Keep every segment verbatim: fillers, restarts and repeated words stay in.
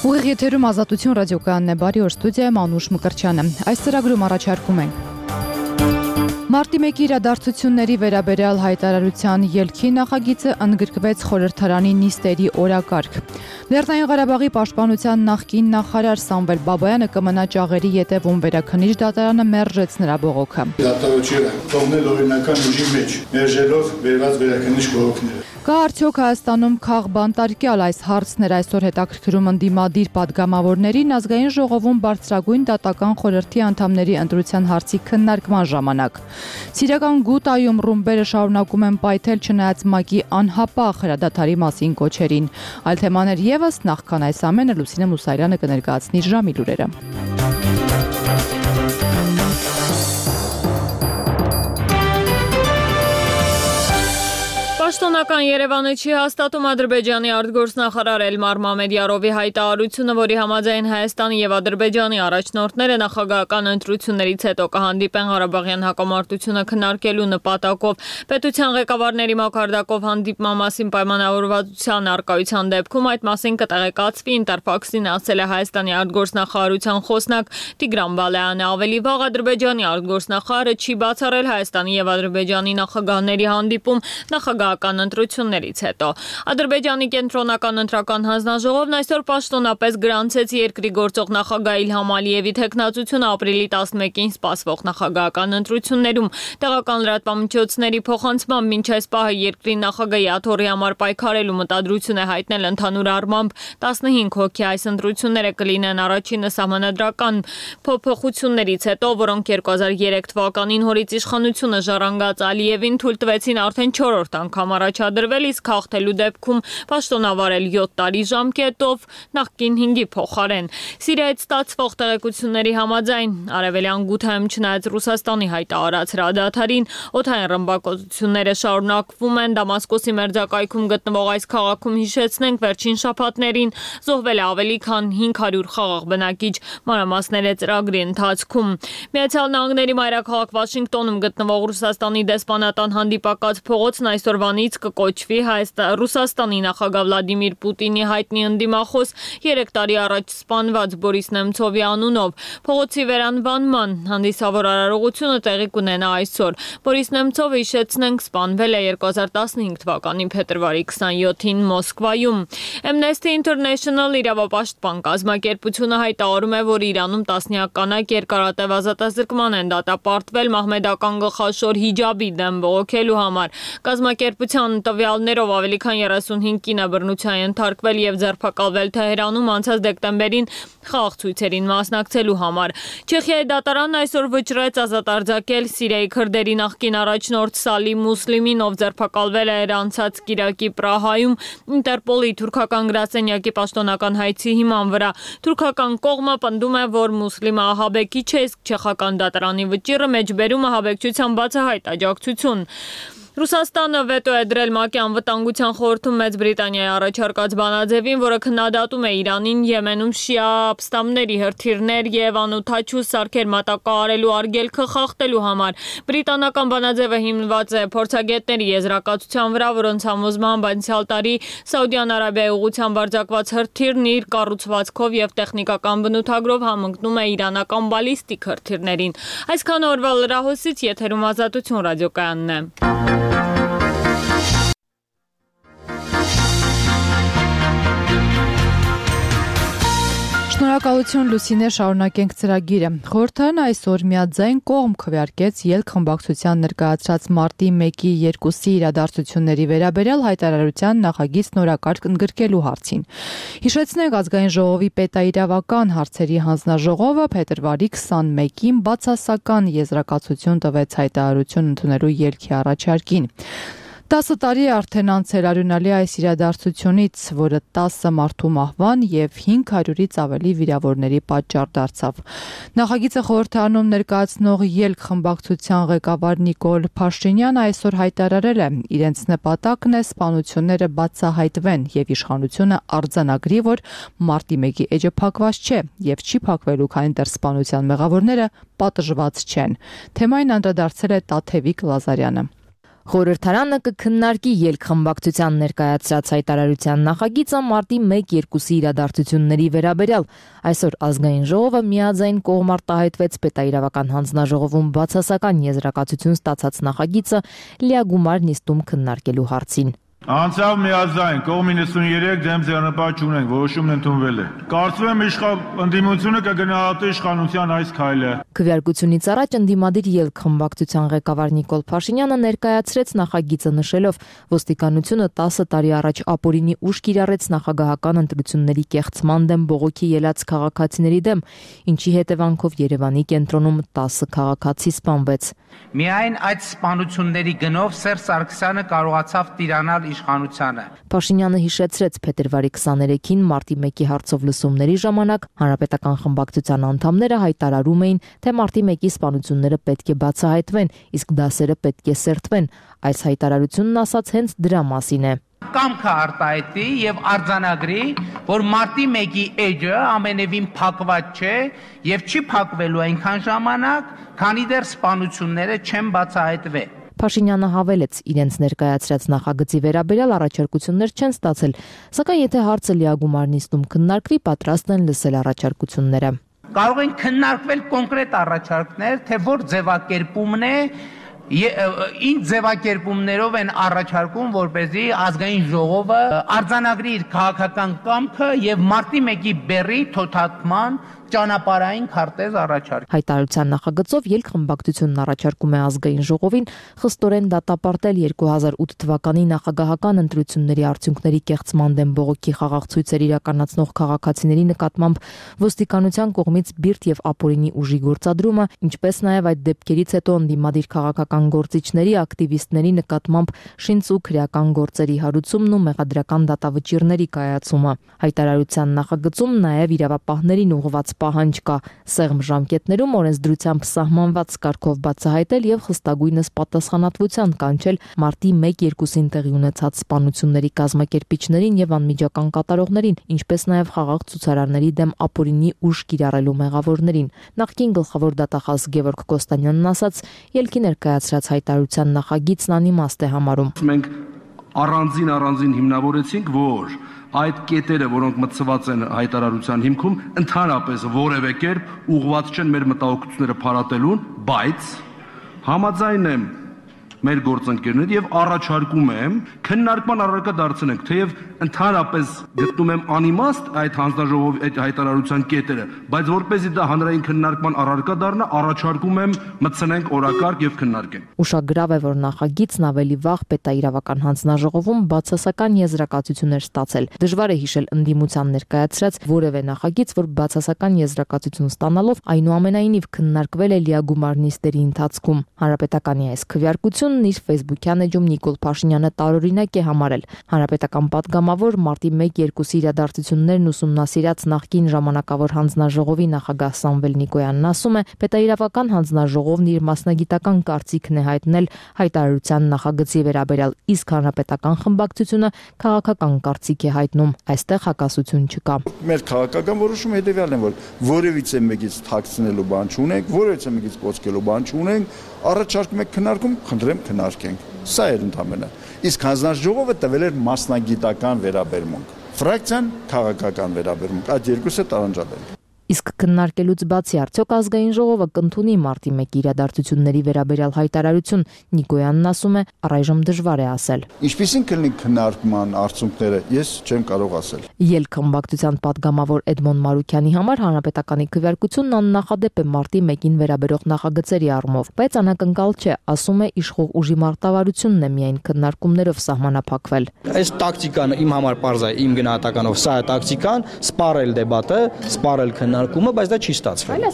Ուղիղ եթերում Ազատություն ռադիոկայանն է, բարի օր, ստուդիայում Անուշ Մկրտչյանը։ Այս ծրագրում առաջարկում ենք Մարտի մեկի իրադարձությունների վերաբերյալ հայտարարության ելքի նախագիծը ընդգրկվեց խորհրդարանի նիստերի օրակարգ։ Լեռնային Ղարաբաղի պաշտպանության նախկին նախարար Սամվել Բաբայանը կմնա ճաղերի ետևում, Վերաքննիչ դատարանը մերժեց նրա բողոքը։ Դատավճիռը թողնել օրինական ուժի մեջ, մերժելով վերված վերաքննիչ բողոքները։ Կա արդյոք Հայաստանում քաղբանտարկյալ այս հարցն էր այսօր հետաքրքրում ընդդիմադիր պատգամավորներին ազգային ժողովում բարձրագույն դատական խորհրդի անդամների ընտրության հարցի քննարկման ժամանակ։ Սիրիական Գուտայում ռումբերը շարունակում են պայթել չնայած ՄԱԿ-ի անհապաղ հրադադարի մասին կոչերին։ Այլ թեմաներ ևս, նախքան այս ամենը Լուսինե Մուսարյանը կներկայացնի ժամի լուրերը։ Պաշտոնական Երևանը չի հաստատում Ադրբեջանի արտգործնախարար Էլմար Մամեդյարովի հայտարարությունը, որի համաձայն Հայաստանի եւ Ադրբեջանի առաջնորդները նախագահական ընտրություններից հետո կհանդիպեն Ղարաբաղյան հակամարտությունը քննարկելու նպատակով։ Պետության ղեկավարների մակարդակով հանդիպման մասին պայմանավորվածության առկայության դեպքում այդ մասին կտեղեկացվի Ինտերֆաքսին, ասել է Հայաստանի արտգործնախարարության խոսնակ Տիգրան Բալայանը։ Ավելի վաղ Ադրբեջանի արտգործնախարարը չի բացառել Հայաստանի եւ Ադրբեջանի նախագահների հանդիպում նախագահական ընտրություններից հետո։ Ադրբեջանի կենտրոնական ընտրական հանձնաժողովն այսօր պաշտոնապես գրանցեց երկրի գործող նախագահ Իլհամ Ալիևի թեկնածությունը ապրիլի տասնմեկին սպասվող նախագահական ընտրություններում։ Տեղական լրատվամիջոցների փոխանցմամբ մինչ այս պահը երկրի նախագահի աթոռի համար պայքարելու մտադրություն է հայտնել ընդհանուր առմամբ տասնհինգ հոգի։ Այս ընտրությունները կլինեն առաջինը սահմանադրական փոփոխություններից հետո, որոնք երկու հազար երեք թվականին հորից իշխանությունը ժառանգած Ալիևին թույլ տվեցին արդեն չորրորդ անգամ առաջադրվել, իսկ հաղթելու դեպքում պաշտոնավարել յոթ տարի ժամկետով նախկին հինգի փոխարեն։ Սիրիայից ստացվող տեղեկությունների համաձայն արևելյան Գութայում չնայած Ռուսաստանի հայտարարած հրադադարին օդային ռմբակոծությունները շարունակվում են։ Դամասկոսի մերձակայքում գտնվող այս քաղաքում, հիշեցնենք, վերջին շաբաթներին զոհվել է ավելի քան հինգ հարյուր խաղաղ բնակիչ, մանրամասները ծրագրի ընթացքում։ Միացյալ Նահանգների մայրաքաղաք Վաշինգտոնում գտնվող Ռուսաստանի դեսպանատան հանդիպակաց փողոցն այսօրվանից կկոչվի Ռուսաստանի նախագահ Վլադիմիր Պուտինի հայտնի ընդդիմախոս երեք տարի առաջ սպանված Բորիս Նեմցովի անունով։ Փողոցի վերանվանման հանդիսավոր արարողությունը տեղի կունենա այսօր։ Բորիս Նեմցովը, հիշեցնենք, սպանվել է երկու հազար տասնհինգ թվականի փետրվարի քսանյոթին Մոսկվայում։ Amnesty International իրավապաշտպան կազմակերպությունը հայտարարում է, որ Իրանում տասնյակ կանայք երկարատև ազատազրկման են դատապարտվել մահմեդական գլխաշոր հիջաբի դեմ բողոքելու համար։ Կազմակերպության տվյալներով ավելի քան երեսունհինգ կին է բռնության ենթարկվել եւ ձերբակալվել Թեհրանում անցած դեկտեմբերին խաղաղ ցույցերին մասնակցելու համար։ Չեխիայի դատարանն այսօր վճռեց ազատ արձակել Սիրիայի քրդերի նախկին առաջնորդ Սալի Մուսլիմին, ով ձերբակալվել էր անցած կիրակի Պրահայում Ինտերպոլի թուրքական գրասենյակի պաշտոնական հայցի հիման վրա։ Թուրքական կողմը պնդում է, որ Մուսլիմը ահաբեկիչ է, իսկ չեխական դատարանի վճիռը մեջբերում ահաբեկչության բացահայտ աջակցություն։ Ռուսաստանը վետո է դրել ՄԱԿ-ի անվտանգության խորհրդում Մեծ Բրիտանիայի առաջարկած բանաձևին, որը քննադատում է Իրանին Եմենում շիա ապստամբների հրթիռներ եւ անօդաչու սարքեր մատակարարելու արգելքը խախտելու համար։ Բրիտանական բանաձևը հիմնված է փորձագետների եզրակացության վրա, որոնց համոզմամբ անցյալ տարի Սաուդյան Արաբիայի ուղղությամբ արձակված հրթիռն իր կառուցվածքով եւ տեխնիկական բնութագրով համընկնում է իրանական բալիստիկ հրթիռներին։ Այսքան օրվա լրահոսից եթերում Ազատություն ռադիոկայանն է։ Շնորհակալություն Լուսինե, շարունակենք ծրագիրը։ Խորհրդարանը այսօր միաձայն կողմ քվեարկեց ելք խմբակցության ներկայացրած մարտի մեկի երկուսի իրադարձությունների վերաբերյալ հայտարարության նախագիծն օրակարգ ընդգրկելու հարցին։ Հիշեցնենք, ազգային ժողովի պետաիրավական հարցերի հանձնաժողովը փետրվարի քսանմեկին բացասական եզրակացություն տվեց հայտարարություն ընդունելու ելքի առաջարկին։ Տասը տարի արդեն անցել արյունալի այս իրադարձությունից, որը տասը մարդու մահվան եւ հինգ հարյուրից ավելի վիրավորների պատճառ դարձավ։ Նախագիծը խորհրդարանում ներկայացնող ելք խմբակցության ղեկավար Նիկոլ Փաշինյանը այսօր հայտարարել է, իրենց նպատակն է սպանությունները բացահայտվեն եւ իշխանությունը արձանագրի, որ մարտի մեկի էջը փակված չէ եւ չի փակվելու, քանի դեռ սպանության մեղավորները պատժված չեն։ Թեմային անդրադարձել է Տաթևիկ Լազարյանը։ Խորհրդարանը կքննարկի ելքխմբակցության ներկայացրած հայտարարության նախագիծը մարտի մեկ-երկուսի իրադարձությունների վերաբերյալ։ Այսօր ազգային ժողովը միաձայն կողմ արտահայտվեց պետաիրավական հանձնաժողովում բացասական եզրակացություն ստացած նախագիծը լիագումար նիստում քննարկելու հարցին։ Անցավ միաձայն կողմ իննսուններեք դեմ ձեռնպատ չունենք, որոշումն ընդունվել է։ Կարծում եմ ընդդիմությունը կգնահատի իշխանության այս քայլը։ Քվեարկությունից առաջ ընդդիմադիր ելքխմբակցության ղեկավար Նիկոլ Փաշինյանը ներկայացրեց նախագիծը նշելով, ոստիկանությունը տասը տարի առաջ ապօրինի ուժ կիրառեց նախագահական ընտրությունների կեղծման դեմ բողոքի ելած քաղաքացիների դեմ, ինչի հետևանքով Երևանի կենտրոնում տասը քաղաքացի սպանվեց։ Միայն այդ սպանությունների գնով Սերժ Սարգսյանը կարողացավ տիրանալ իշխանությանը։ Փաշինյանը հիշեցրեց փետրվարի քսաներեքին մարտի մեկի հարցով լսումների ժամանակ հանրապետական խմբակցության անդամները հայտարարում էին, թե մարտի մեկի սպանությունները պետք է բացահայտվեն, իսկ դասերը պետք է սերտվեն։ Այս հայտարարությունն ասած հենց դրա մասին է։ Կամքը արտահայտի եւ արձանագրի, որ մարտի մեկի էջը ամենևին փակված չէ եւ չի փակվելու այնքան ժամանակ, քանի դեռ սպանությունները չեն բացահայտվել։ Փաշինյանը հավելեց, իրենց ներկայացրած նախագծի վերաբերյալ առաջարկություններ չեն ստացել, սակայն եթե հարցը լիագումար նիստում քննարկվի, պատրաստ են լսել առաջարկությունները։ Կարող են քննարկվել կոնկրետ առաջարկներ, թե որ ձևակերպումն է, ինչ ձևակերպումներով են առաջարկում, որպեսզի ազգային ժողովը արձանագրի իր քաղաքական կամքը եւ մարտի մեկի բեռի թոթափման ճանապարհային քարտեզ առաջարկ։ Հայտարարության նախագծով ելքխմբակցությունն առաջարկում է ազգային ժողովին խստորեն դատապարտել երկու հազար ութ թվականի նախագահական ընտրությունների արդյունքների կեղծման դեմ բողոքի խաղաղ ցույցեր իրականացնող քաղաքացիների նկատմամբ ոստիկանության կողմից բիրտ եւ ապօրինի ուժի գործադրումը, ինչպես նաեւ այդ դեպքերից հետո ընդդիմադիր քաղաքական գործիչների, ակտիվիստների նկատմամբ շինց ու քրեական գործերի հարուցումն ու մեղադրական դատավճիռների կայացումը։ Հայտարարության նախագծում նաեւ իրավապահներին ուղղված պահանջ կա սեղմ ժամկետներում օրենսդրությամբ սահմանված կարգով բացահայտել եւ խստագույնս պատասխանատվության կանչել մարտի մեկ-երկուսին տեղի ունեցած սպանությունների կազմակերպիչներին եւ անմիջական կատարողներին, ինչպես նաեւ խաղաղ ցուցարարների դեմ ապօրինի ուժ կիրառելու մեղավորներին։ Նախկին գլխավոր դատախազ Գևորգ Կոստանյանն ասաց, ելքի ներկայացրած հայտարարության նախագիծն անիմաստ է համարում։ Մենք առանձին առանձին հիմնավորեցինք, որ այդ կետերը, որոնք մտցված են հայտարարության հիմքում, ընդհանրապես որևէ կերպ ուղղված չեն մեր մտահոգությունները փարատելուն, բայց համաձայն եմ մեր գործընկերների եւ առաջարկում եմ քննարկման առարկա դարձնենք, թեև ընդհանրապես գտնում եմ անիմաստ այդ հանձնաժողովի այդ հայտարարության կետերը, բայց որպեսզի դա հանրային քննարկման առարկա դառնա, առաջարկում եմ մտցնենք օրակարգ եւ քննարկենք։ Ուշագրավ է, որ նախագիծն ավելի վաղ պետաիրավական հանձնաժողովում բացասական եզրակացություններ ստացել։ Դժվար է հիշել ընդդիմության ներկայացրած որևէ նախագիծ, որ բացասական եզրակացություն ստանալով այնուամենայնիվ քննարկվել է լիագումար նիստերի ընթացքում։ Հանրապետականի այս քվեարկությունը իր Facebook-յան էջում Նիկոլ Փաշինյանը տարօրինակ է համարել։ Հանրապետական պատգամավոր մարտի մեկ-երկուսի իրադարձություններն ուսումնասիրած նախկին ժամանակավոր հանձնաժողովի նախագահ Սամվել Նիկոյանն ասում է, պետաիրավական հանձնաժողովն իր մասնագիտական կարծիքն է հայտնել հայտարարության նախագծի վերաբերյալ, իսկ հանրապետական խմբակցությունը քաղաքական կարծիք է հայտնում։ Այստեղ հակասություն չկա։ Մեր քաղաքական որոշումը հետեւյալն է, որ որևիցե մեկից թաքցնելու բան չունենք, որևիցե մեկից կոծկելու բան չունենք, առաջարկում եք քննարկում, խնդրեմ քննարկենք։ Սա էր ընդհանրապես։ Իսկ հանձնաժողովը տվել էր մասնագիտական վերաբերմունք, ֆրակցիան քաղաքական վերաբերմունք, այդ երկուսը տարանջատել։ Իսկ քննարկելուց բացի արդյոք ազգային ժողովը կընդունի մարտի մեկի իրադարձությունների վերաբերյալ հայտարարություն, Նիկոյանն ասում է, առայժմ դժվար է ասել։ Ինչպիսին կլինի քննարկման արդյունքները, ես չեմ կարող ասել։ Ելքխմբակցության պատգամավոր Էդմոն Մարուկյանի համար հանրապետականի քվեարկությունն աննախադեպ է մարտի մեկին վերաբերող նախագծերի առումով, բայց անակնկալ չէ, ասում է, իշխող ուժի մարտավարությունն է միայն քննարկումներով սահմանափակվել։ Այս տակտիկան իմ համար պարզ է, իմ գնահատականով սա է տակտիկան, սպառել դեբատը, սպառել քննարկումը, բայց դա չի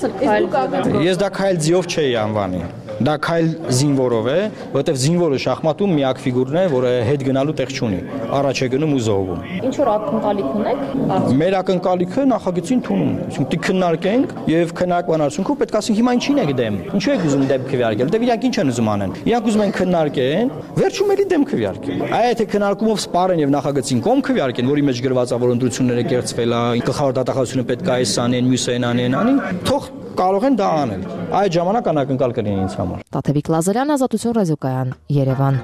ստացվել։ Ես դա քայլ ձիով չէի անվանի։ Դա քայլ զինվորով է, որովհետև զինվորը շախմատում միակ ֆիգուրն է, որը հետ գնալու տեղ չունի։ Առաջ է գնում ու զոհվում։ Ինչ որ ակնկալիք ունեք։ Մեր ակնկալիքը նախագծին թունում։ Այսինքն քննարկենք եւ քննարկման արդյունքով պետք է ասենք հիմա ինչին եք դեմ։ Ինչու եք ուզում դեմ քվեարկել։ Դե իրանք ինչ են ուզում անեն։ Իրանք ուզում են քննարկեն, վերջում էլի դեմ քվեարկեն։ Այ եթե քննարկումով սպառեն եւ նախագծին կողմ քվեարկեն, որի մեջ գրված է որ ընտրությունները կեղծվել է, գլխավոր դատախազությունը պետք է այս անեն, մյուս այն անեն, անի, թող կարող են դա անել։ Այդ ժամանակ անակնկալ կլինի ինձ համար։ Տաթևիկ Լազարյան, Ազատություն ռադիոկայան, Երևան։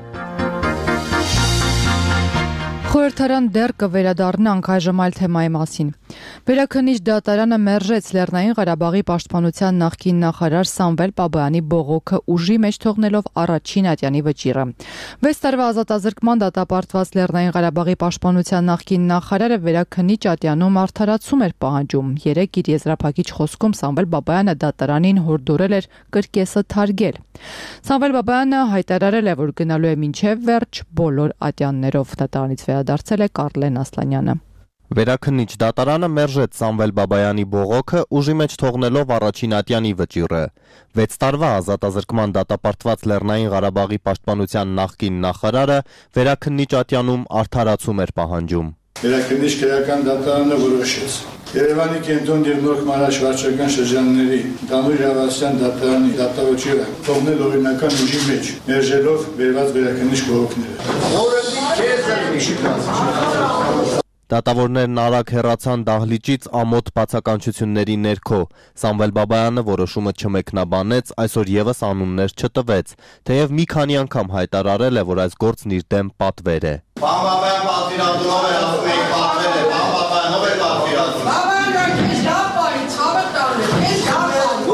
Խորհրդարան դեռ կվերադառնանք այժմ այլ թեմայի մասին։ Վերաքննիչ դատարանը մերժեց Լեռնային Ղարաբաղի պաշտպանության նախկին նախարար Սամվել Բաբայանի բողոքը ուժի մեջ թողնելով առաջին ատյանի վճիռը։ Վեց տարվա ազատազրկման դատապարտված Լեռնային Ղարաբաղի պաշտպանության նախկին նախարարը վերաքննիչ ատյանում արդարացում էր պահանջում։ Երեկ իր եզրափակիչ խոսքում Սամվել Բաբայանը դատարանին հորդորել էր կրկեսը թարգել։ Սամվել Բաբայանը հայտարարել է, որ գնալու է մինչև վերջ բոլոր ատյաններով։ Դատարանից վերադարձել է Կարլեն Ասլանյանը։ Վերաքննիչ դատարանը մերժեց Սամվել Բաբայանի բողոքը ուժի մեջ թողնելով առաջին ատյանի վճիռը։ Վեց տարվա ազատազրկման դատապարտված Լեռնային Ղարաբաղի պաշտպանության նախկին նախարարը վերաքննիչ ատյանում արդարացում էր պահանջում։ Վերաքննիչ քրեական դատարանը որոշեց Երևանի կենտրոն և Նորք Մարաշ վարչական շրջանների Դանուր Իրավասյան դատարանի դատավճիռը թողնել օրինական ուժի մեջ, մերժելով վերված վերաքննիչ բողոքները։ Դատավորներն արագ հեռացան դահլիճից ամոթ բացականչությունների ներքո։ Սամվել Բաբայանը որոշումը չմեկնաբանեց, այսօր ևս անուններ չտվեց, թեև մի քանի անգամ հայտարարել է, որ այս գործն իր դեմ պատվեր է։ Պարոն Բաբայան պատվիրատու ով է, ասում եք պատվեր է, պարոն Բաբայան ով է պատվիրատու։ Բաբայան քեզ լավ բարի, ցավը տալու, քեզ լավ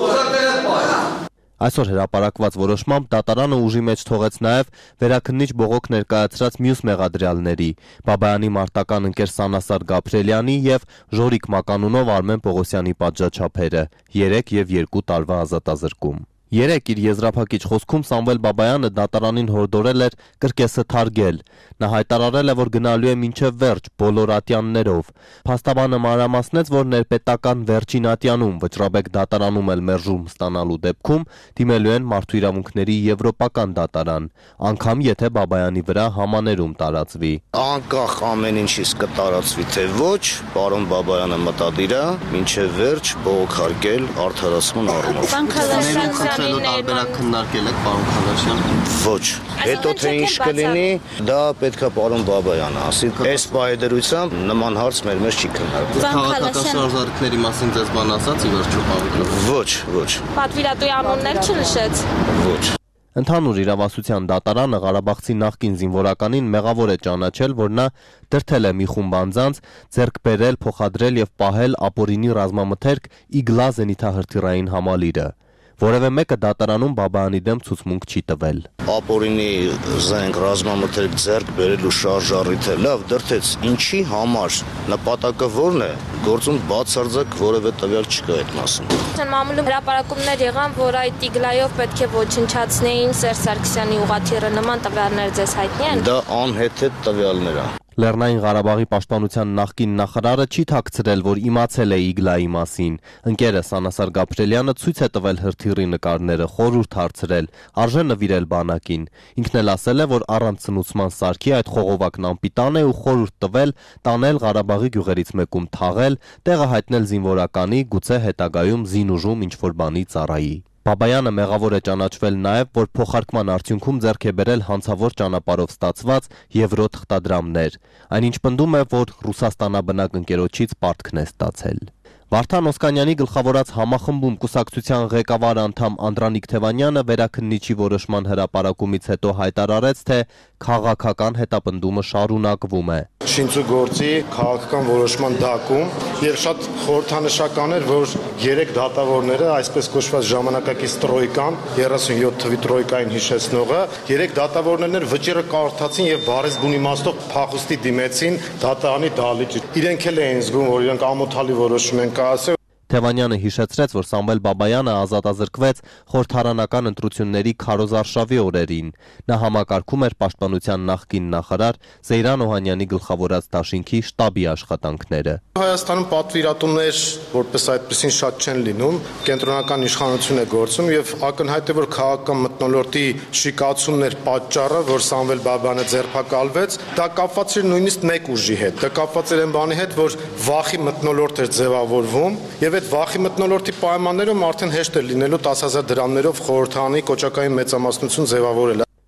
Այսօր հրապարակված որոշմամբ դատարանը ուժի մեջ թողեց նաև վերաքննիչ բողոք ներկայացրած մյուս մեղադրյալների՝ Բաբայանի մարտական ընկեր Սանասար Գաբրելյանի և Ժորիկ Մականունով Արմեն Պողոսյանի պատժաչափերը՝ երեք և երկու տարվա ազատազրկում։ Երեկ իր եզրափակիչ խոսքում Սամվել Բաբայանը դատարանին հորդորել էր կրկեսը թարգել։ Նա հայտարարել է, որ գնալու է մինչև վերջ բոլոր ատյաններով։ Փաստաբանը մանրամասնեց, որ ներպետական վերջին ատյանում վճռաբեկ դատարանում էլ մերժում ստանալու դեպքում դիմելու են մարդու իրավունքների եվրոպական դատարան, անգամ եթե Բաբայանի վրա համաներում տարածվի։ Անկախ ամեն ինչից կտարածվի թե ոչ, պարոն Բաբայանը մտադիր է մինչև վերջ բողոք հարգել արդարացման առումով։ Տարբերակ քննարկել եք, պարոն Խալաշյան։ Ոչ, հետո թե ինչ կլինի, դա պետք է պարոն Բաբայանը ասի։ Այս պայդրությամբ նման հարց մեր մեջ չի քննարկվում։ Քաղաքական շարժարքների մասին ձեզ բան ասաց ի վերջո, պարոն Խալաշյան։ Ոչ, ոչ։ Պատվիրատուի անուններ չնշեց։ Ոչ։ Ընդհանուր իրավասության դատարանը Ղարաբաղցի նախկին զինվորականին մեղավոր է ճանաչել, որ նա դրդել է մի խումբ անձանց, ձեռք բերել, փոխադրել և պահել ապօրինի ռազմամթերք Իգլա զենիթահրթիռային համալիրը։ Որևէ մեկը դատարանում Բաբայանի դեմ ցուցմունք չի տվել։ Ապօրինի զենք ռազմամթերք ձեռք բերելու շարժառիթը լավ դրդեց, ինչի համար, նպատակը ո՞րն է, գործում բացարձակ որևէ տվյալ չկա այդ մասին։ Մամուլում հրապարակումներ եղան, որ այդ Իգլայով պետք է ոչնչացնեին Սերժ Սարգսյանի ուղղաթիռը, նման տվյալներ ձեզ հայտնի են։ Դա անհեթեթ տվյալներ են։ Լեռնային Ղարաբաղի պաշտպանության նախկին նախարարը չի թաքցրել, որ իմացել է Իգլայի մասին։ Ընկերը Սանասար Գաբրելյանը ցույց է տվել հրթիռի նկարները, խորհուրդ հարցրել, արժե նվիրել բանակին։ Ինքն էլ ասել է, որ առանց սնուցման սարքի այդ խողովակն անպիտան է ու խորհուրդ տվել տանել Ղարաբաղի գյուղերից մեկում թաղել, տեղը հայտնել զինվորականի, գուցե հետագայում զինուժում ինչ-որ բանի ծառայի։ Բաբայանը մեղավոր է ճանաչվել նաև, որ փոխարկման արդյունքում ձեռք է բերել հանցավոր ճանապարհով ստացված եվրո թղթադրամներ։ Այնինչ պնդում է, որ Ռուսաստանաբնակ ընկերոջից պարտքն է ստացել։ Վարդան Օսկանյանի գլխավորած համախմբում կուսակցության ղեկավար անդամ Անդրանիկ Թևանյանը վերաքննիչի որոշման հրապարակումից հետո հայտարարեց, թե քաղաքական հետապնդումը շարունակվում է։ Շինծուգործի քաղաքական որոշման դակում եւ շատ խորհրդանշական էր, որ երեք դատավորները, այսպես կոչված ժամանակակից տրոյկան, երեսունյոթ թվի տրոյկային հիշեցնողը, երեք դատավորներն վճիռը կարդացին եւ բարես բուն իմաստով փախուստի դիմեցին դատարանի դահլիճի։ Իրենք էլ էին զգում, որ իրենք ամոթալի որոշում են կայացրել։ Թևանյանը հիշեցրեց, որ Սամվել Բաբայանը ազատազրկվեց խորհրդարանական ընտրությունների քարոզարշավի օրերին։ Նա համակարգում էր պաշտպանության նախկին նախարար Զեյրան Օհանյանի գլխավորած դաշինքի շտաբի աշխատանքները։ Հայաստանում պատվիրատուներ որպես այդպեսին շատ չեն լինում, կենտրոնական իշխանություն է գործում եւ ակնհայտ է, որ քաղաքական մթնոլորտի շիկացումն էր պատճառը, որ Սամվել Բաբայանը ձերբակալվեց, դա կապված էր նույնիսկ մեկ ուժի հետ, դա կապված էր այն բանի հետ, որ վախի մթնոլորտ էր ձևավորվում եւ այդ վախի մթնոլորտի պայմաններում արդեն հեշտ է լինելու տասը հազար դրամներով խորհրդանի կոճակային մեծամասնություն ձևավորել։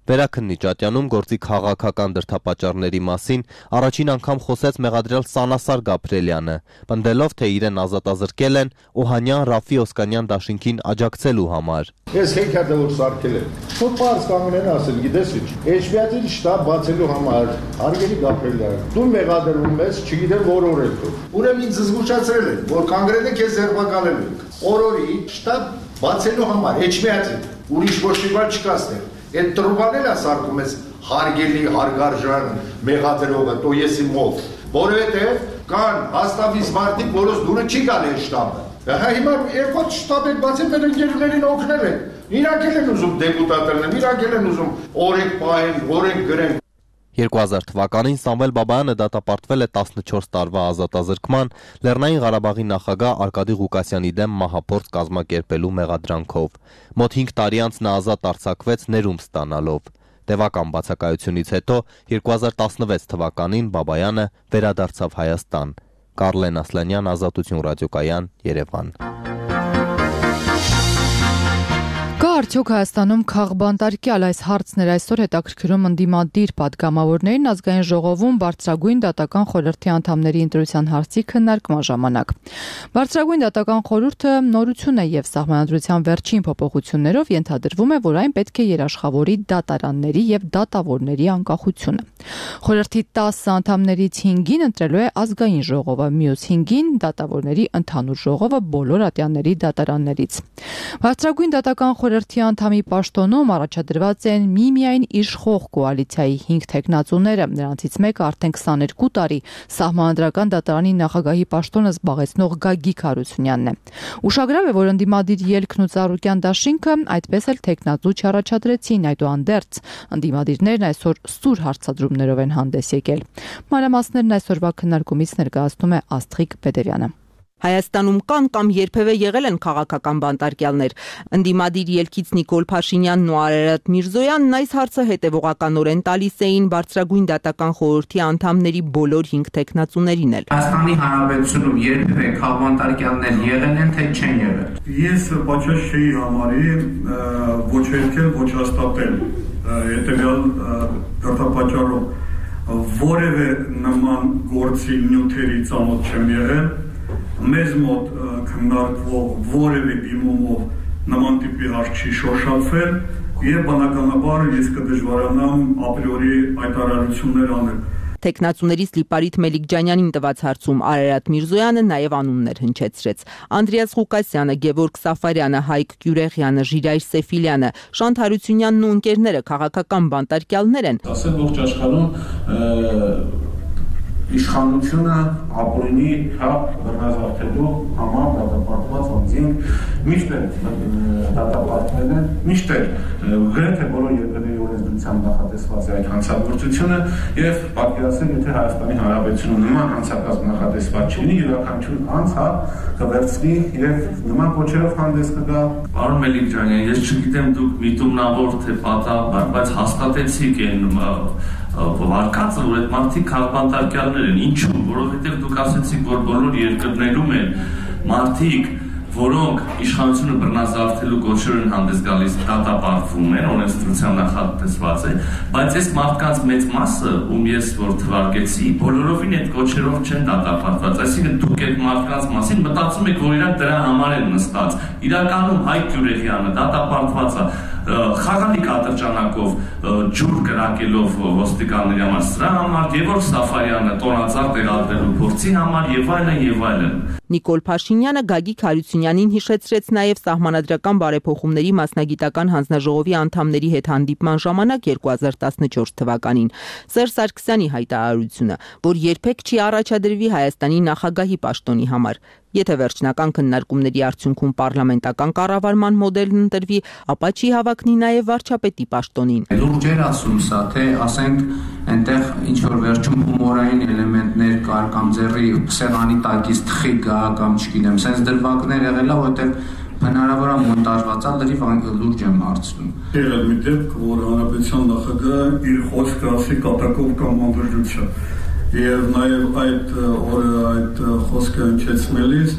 Վերաքննիչ ատյանում գործի քաղաքական դրդապատճառների մասին առաջին անգամ խոսեց մեղադրյալ Սանասար Գաբրելյանը, պնդելով, թե իրեն ազատազրկել են Օհանյան Ռաֆի Օսկանյան դաշինքին աջակցելու համար։ Ես հեքիաթը որ սարքել եմ, որ պարզ կանգնեն ասել, գիտես ինչ, Էյչ Պի Ա-ի շտաբ բացելու համար, Արգելի Գաբրելյան, դու մեղադրվում ես, չգիտեմ որ օր էլ դու։ Ուրեմն ինձ զգուշացրել են, որ կոնկրետ քեզ ձերբակալելու ենք։ Օրորի շտաբ բացելու համար, Էյչ Պի Ա-ը, ուրիշ ոչ մի բան չկա ստեղ։ Այդ տրուբանել է սարկում ես հարգելի հարգարժան մեղադրողը, տո եսի մոտ, որովհետև կան հաստավից մարդիկ, որոց դուրը չի գալ այդ շտաբը։ Հիմա երկու շտաբ եք բացել, մեր ընկերներին օգնել են։ Իրանք էլ են ուզում դեպուտատներ լինեն, իրանք էլ են ուզում օրենք պահեն, օրենք գրեն։ երկու հազար թվականին Սամվել Բաբայանը դատապարտվել է տասնչորս տարվա ազատազրկման Լեռնային Ղարաբաղի նախագահ Արկադի Ղուկասյանի դեմ մահափորձ կազմակերպելու մեղադրանքով։ Մոտ հինգ տարի անց նա ազատ արձակվեց ներում ստանալով։ Տևական բացակայությունից հետո երկու հազար տասնվեց թվականին Բաբայանը վերադարձավ Հայաստան։ Կարլեն Ասլանյան, Ազատություն ռադիոկայան, Երևան։ Կա արդյոք Հայաստանում քաղբանտարկյալ այս հարցն էր այսօր հետաքրքրում ընդդիմադիր պատգամավորներին ազգային ժողովում բարձրագույն դատական խորհրդի անդամների ընտրության հարցի քննարկման ժամանակ։ Բարձրագույն դատական խորհուրդը նորություն է եւ սահմանադրության վերջին փոփոխություններով ենթադրվում է, որ այն պետք է երաշխավորի դատարանների եւ դատավորների անկախությունը։ Խորհրդի տասը անդամներից հինգին ընտրելու է ազգային ժողովը, մյուս հինգին դատավորների ընդհանուր ժողովը բոլոր ատյանների դատարաններից։ Բարձրագույն դատական խորհրդի անդամի պաշտոնում առաջադրված են միմիայն իշխող կոալիցիայի հինգ թեկնածուները, նրանցից մեկը արդեն քսաներկու տարի սահմանադրական դատարանի նախագահի պաշտոնը զբաղեցնող Գագիկ Հարությունյանն է։ Ուշագրավ է, որ ընդդիմադիր Ելքն ու Ծառուկյան դաշինքը այդպես էլ թեկնածու չառաջադրեցին, այդուհանդերձ ընդդիմադիրներն այսօր սուր հարցադրումներով են հանդես եկել։ Մանրամասներն այսօրվա քննարկումից ներկայացնում է Աստղիկ Բեդևյանը։ Հայաստանում կան կամ երբևէ եղել են քաղաքական բանտարկյալներ։ Ընդդիմադիր ելքից Նիկոլ Փաշինյանն ու Արարատ Միրզոյանն այս հարցը հետևողականորեն տալիս էին բարձրագույն դատական խորհրդի անդամների բոլոր հինգ թեկնածուներին էլ։ Հայաստանի Հանրապետությունում երբևէ քաղաքական եղել են, թե չեն եղել։ Ես պատշաճ չէի համարի ոչ երկել, ոչ հաստատել հետևյալ դատապատճառով որևէ նման գործի նյութերի ծանոթ չեմ եղել։ Մեզ մոտ քննարկվող որևէ դիմումով նման տիպի հարց չի շոշափվել եւ բնականաբար ես կդժվարանամ ապրիորի հայտարարություններ անել։ Թեկնածուներից Լիպարիտ Մելիքջանյանին տված հարցում Արարատ Միրզոյանը նաև անուններ հնչեցրեց։ Անդրեաս Ղուկասյանը, Գևորգ Սաֆարյանը, Հայկ Կյուրեղյանը, Ժիրայր Սեֆիլյանը, Շանթ Հարությունյանն ու ընկերները քաղաքական բանտարկյալներ են։ Ասել ողջ աշխարհում իշխանությունը ապօրինի հապ բռնազավթելու համար դատապարտված անձինք միշտ է դատապարտվել են, միշտ է գրեթե բոլոր երկրների օրենսդրությամբ նախատեսված է այդ հանցագործությունը եւ պատկերացրեք, եթե Հայաստանի Հանրապետությունում նման հանցակազմ նախատեսված չլինի, յուրաքանչյուր անձ հա կվերցնի եւ նման կոչերով հանդես կգա։ Պարոն Մելիքջանյան, ես չգիտեմ դուք միտումնավոր թե պատահական, բայց հաստատեցիք այն վարկածը, որ այդ մարդիկ քաղաքաբանտարկյալներ են։ Ինչու՞, որովհետև դուք ասեցիք, որ բոլոր երկրներում են մարդիկ, որոնք իշխանությունը բռնազավթելու կոչերով են հանդես գալիս, դատապարտվում են, օրենսդրությամբ նախատեսված է, բայց այս մարդկանց մեծ մասը, ում ես որ թվարկեցի, բոլորովին այդ կոչերով չեն դատապարտված։ Այսինքն դուք այդ մարդկանց մասին մտածում եք, որ իրանք դրա համար են նստած։ Իրականում Հայկ Կյուրեղյանը դատապարտված է խաղալի կատրճանակով ջուր կրակելով ոստիկանների համար, սրա համար, Գևորգ Սաֆարյանը տոնածառ տեղադրելու փորձի համար եւ այլն եւ այլն։ Նիկոլ Փաշինյանը Գագիկ Հարությունյանին հիշեցրեց նաև սահմանադրական բարեփոխումների մասնագիտական հանձնաժողովի անդամների հետ հանդիպման ժամանակ երկու հազար տասնչորս թվականին։ Սերժ Սարգսյանի հայտարարությունը, որ երբեք չի առաջադրվի Հայաստանի նախագահի պաշտոնի համար։ Եթե վերջնական քննարկումների արդյունքում պարլամենտական կառավարման մոդելն ընտրվի, ապա չի հավակնի նաև վարչապետի պաշտոնին։ Լուրջ էր ասում սա, թե ասենք այնտեղ ինչ որ վերջում հումորային էլեմենտներ կար կամ ձեռի սեղանի տակից թխի գա կամ չգիտեմ, sense դրվագներ եղել է, որտեղ հնարավոր է մոնտաժված է, լրիվ լուրջ եմ հարցնում։ Եղել մի դեպք, որ հանրապետության նախագահը իր խոսքը ասի կատակով կամ անվճռությամբ։ Եվ նաև այդ օրը այդ խոսքը հնչեցնելիս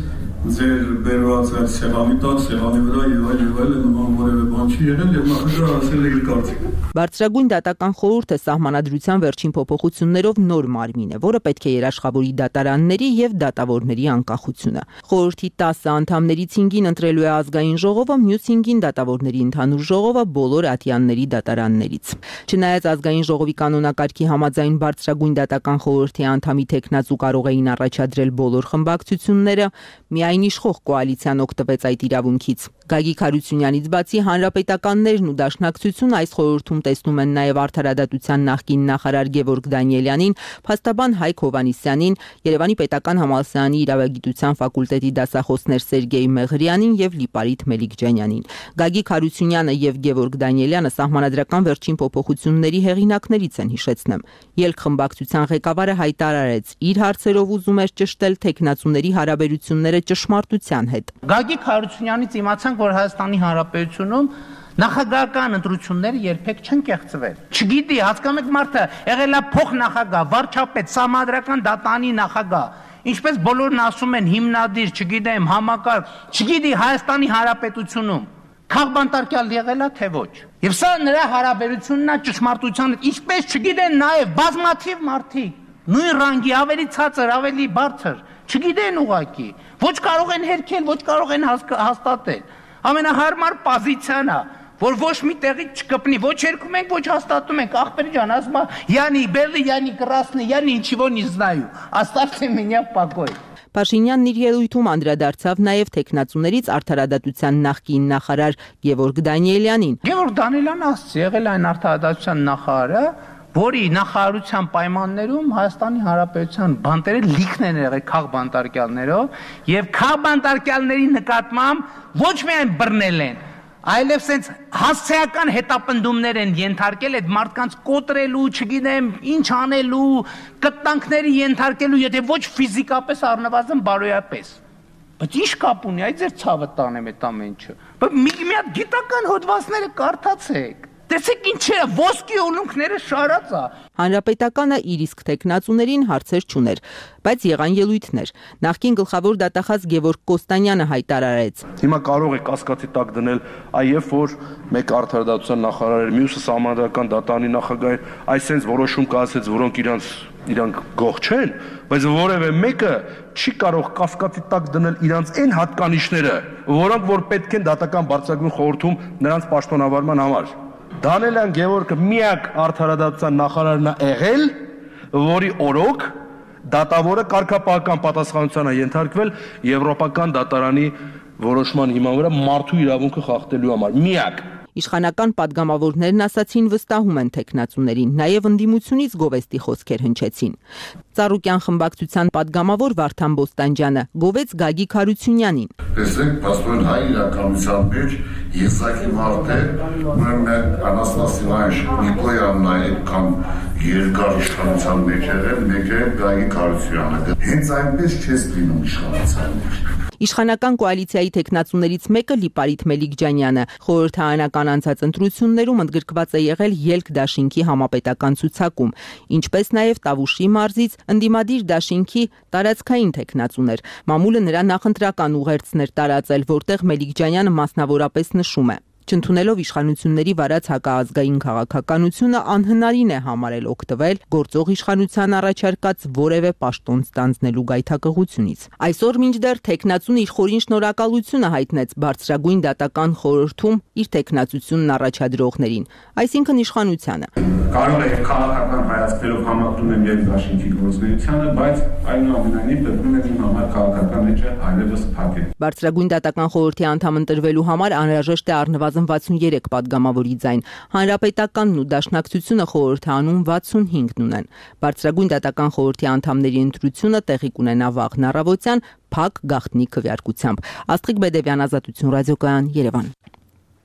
ձեր բերված այդ սեղանի տակ, սեղանի վրա եւ այլ եւ այլ նման որևէ բան չի եղել եւ նախագահը ասել է իր կարծիքը։ Բարձրագույն դատական խորհուրդը սահմանադրության վերջին փոփոխություններով նոր մարմին է, որը պետք է երաշխավորի դատարանների եւ դատավորների անկախությունը։ Խորհրդի տասը անդամներից հինգին ընտրելու է ազգային ժողովը, մյուս հինգին դատավորների ընդհանուր ժողովը բոլոր ատյանների դատարաններից։ Չնայած ազգային ժողովի կանոնակարգի համաձայն բարձրագույն դատական խորհրդի անդամի տեխնացու կարող էին առաջադրել բոլոր խմբակցությունները, միայն իշխող կոալիցիան օգտվեց այդ իրավունքից։ Գագիկ Հարությունյանից բացի հանրապետականներն ու դաշնակցությունը այս խորհրդում տեսնում են նաև արդարադատության նախկին նախարար Գևորգ Դանիելյանին, փաստաբան Հայկ Հովհաննիսյանին, Երևանի պետական համալսարանի իրավագիտության ֆակուլտետի դասախոսներ Սերգեյ Մեղրյանին եւ Լիպարիտ Մելիքջանյանին։ Գագիկ Հարությունյանը եւ Գևորգ Դանիելյանը սահմանադրական վերջին փոփոխությունների հեղինակներից են, հիշեցնեմ։ Ելք խմբակցության ղեկավարը հայտարարեց, իր հարցերով ուզում էր ճշտել տեխնացուների հարաբերությունները ճշմարտության հետ։ Գագիկ Հարությունյանից իմացանք, որ Հայաստանի Հանրապետությունում նախագահական ընտրությունները երբեք չեն կեղծվել։ Չգիտի, հասկանում եք, մարդը եղել է փոխնախագահ, վարչապետ, սահմանադրական դատարանի նախագահ, ինչպես բոլորն ասում են, հիմնադիր, չգիտեմ, համակարգ, չգիտի Հայաստանի Հանրապետությունում քաղբանտարկյալ եղել է թե ոչ։ Եվ սա նրա հարաբերությունն է ճշմարտության հետ, ինչպես չգիտեն նաև բազմաթիվ մարդիկ, նույն ռանգի, ավելի ցածր, ավելի բարձր, չգիտեն ուղակի, ոչ կարող են հերքել, ոչ կարող են հաստատել։ Ամենահարմար պոզիցիան է, որ ոչ մի տեղից չկպնի, ոչ երկում ենք, ոչ հաստատում ենք, ախպերի ջան, ասում է, «Յանի բելի, յանի կրասնի, յանի ничего не знаю, оставьте меня в покое»։ Փաշինյանն իր ելույթում անդրադարձավ նաև տեխնացուներից արդարադատության նախկին նախարար Գևորգ Դանիելյանին։ Գևորգ Դանիելյանը ասց, եղել այն արդարադատության նախարարը, որի նախարարության պայմաններում Հայաստանի Հանրապետության բանտերը լիքն են եղել քաղբանտարկյալներով եւ քաղբանտարկյալների նկատմամբ ոչ միայն բռնել են, այլև սենց հասցեական հետապնդումներ են ենթարկել այդ մարդկանց կոտրելու, չգիտեմ, ինչ անելու, կտանքների ենթարկելու, եթե ոչ ֆիզիկապես առնվազն բարոյապես։ Բայց ինչ կապ ունի, այդ ձեր ցավը տանեմ այդ ամեն ինչը։ Բայց մի մի հատ գիտական հոդվածները կարդացեք։ Տեսեք ինչ է, ոսկի ուլունքները շարած է։ Հանրապետականը իր իսկ տեխնացուներին հարցեր չուներ, բայց եղան ելույթներ։ Նախկին գլխավոր դատախազ Գևորգ Կոստանյանը հայտարարեց. Հիմա կարող է կասկածի տակ դնել, այև որ մեկ արդարադատության նախարար էր, մյուսը սահմանադրական դատարանի նախագահ էր, այսենց որոշում կայացեց, որոնք իրանց իրանք գող չեն, բայց որևէ մեկը չի կարող կասկածի տակ դնել իրանց այն հատկանիշները, որոնք որ պետք են դատական բարձրագույն խորհրդում նրանց պաշտոնավարման համար։ Դանիելյան Գևորգը միակ արդարադատության նախարարն է եղել, որի օրոք դատավորը կարգապահական պատասխանության է ենթարկվել Եվրոպական դատարանի որոշման հիման վրա մարդու իրավունքը խախտելու համար։ Միակ։ Իշխանական падգամավորներն ասացին վստահում են տեխնացուներին, նաև ընդդիմությունից գովեստի խոսքեր հնչեցին։ Ծառուկյան խմբակցության падգամավոր Վարդան Բոստանջյանը գովեց Գագիկ Հարությունյանին։ Տեսեք, պաստորեն հայ իրականության մեջ եզակի մարդ է, ուրեմն Անաստասիվան Նիկոյանն է այդքան երկար իշխանության մեջ եղել, մեկ է Գագիկ Հարությունյանը։ Հենց այնպես չես լինում իշխանության մեջ։ Իշխանական կոալիցիայի տեխնացուներից մեկը Լիպարիտ Մելիքջանյանը խորհրդարանական անցած ընտրություններում ընդգրկված է եղել Ելք դաշինքի համապետական ցուցակում, ինչպես նաև Տավուշի մարզից ընդդիմադիր դաշինքի տարածքային տեխնացուներ։ Մամուլը նրա նախընտրական ուղերձներ տարածել, որտեղ Մելիքջանյանը մասնավորապես նշում է. Չընդունելով իշխանությունների վարած հակաազգային քաղաքականությունը անհնարին է համարել օգտվել գործող իշխանության առաջարկած որևէ պաշտոն ստանձնելու գայթակղությունից։ Այսօր մինչդեռ տեխնացուն իր խորին շնորհակալությունը հայտնեց բարձրագույն դատական խորհրդում իր տեխնացությունն առաջադրողներին, այսինքն իշխանությանը։ Կարող է քաղաքական հայացքներով համակրում եմ Ելք դաշինքի գործունեությանը, բայց այնուամենայնիվ դեպքում իմ համար քաղաքական էջը այլևս փակ է։ Բարձրագույն դատական խորհրդի անդամ ընտրվելու համար անհրաժեշտ է առնվազն վաթսուներեք падգամավորի ձայն։ Հանրապետականն ու դաշնակցությունը խորհրդանում վաթսունհինգն ունեն։ Բարձրագույն դատական խորհրդի անդամների ընտրությունը տեղի կունենա վաղն առավոտյան փակ գաղտնի քվեարկությամբ։ Աստղիկ Բեդևյան, Ազատություն ռադիոկայան, Երևան։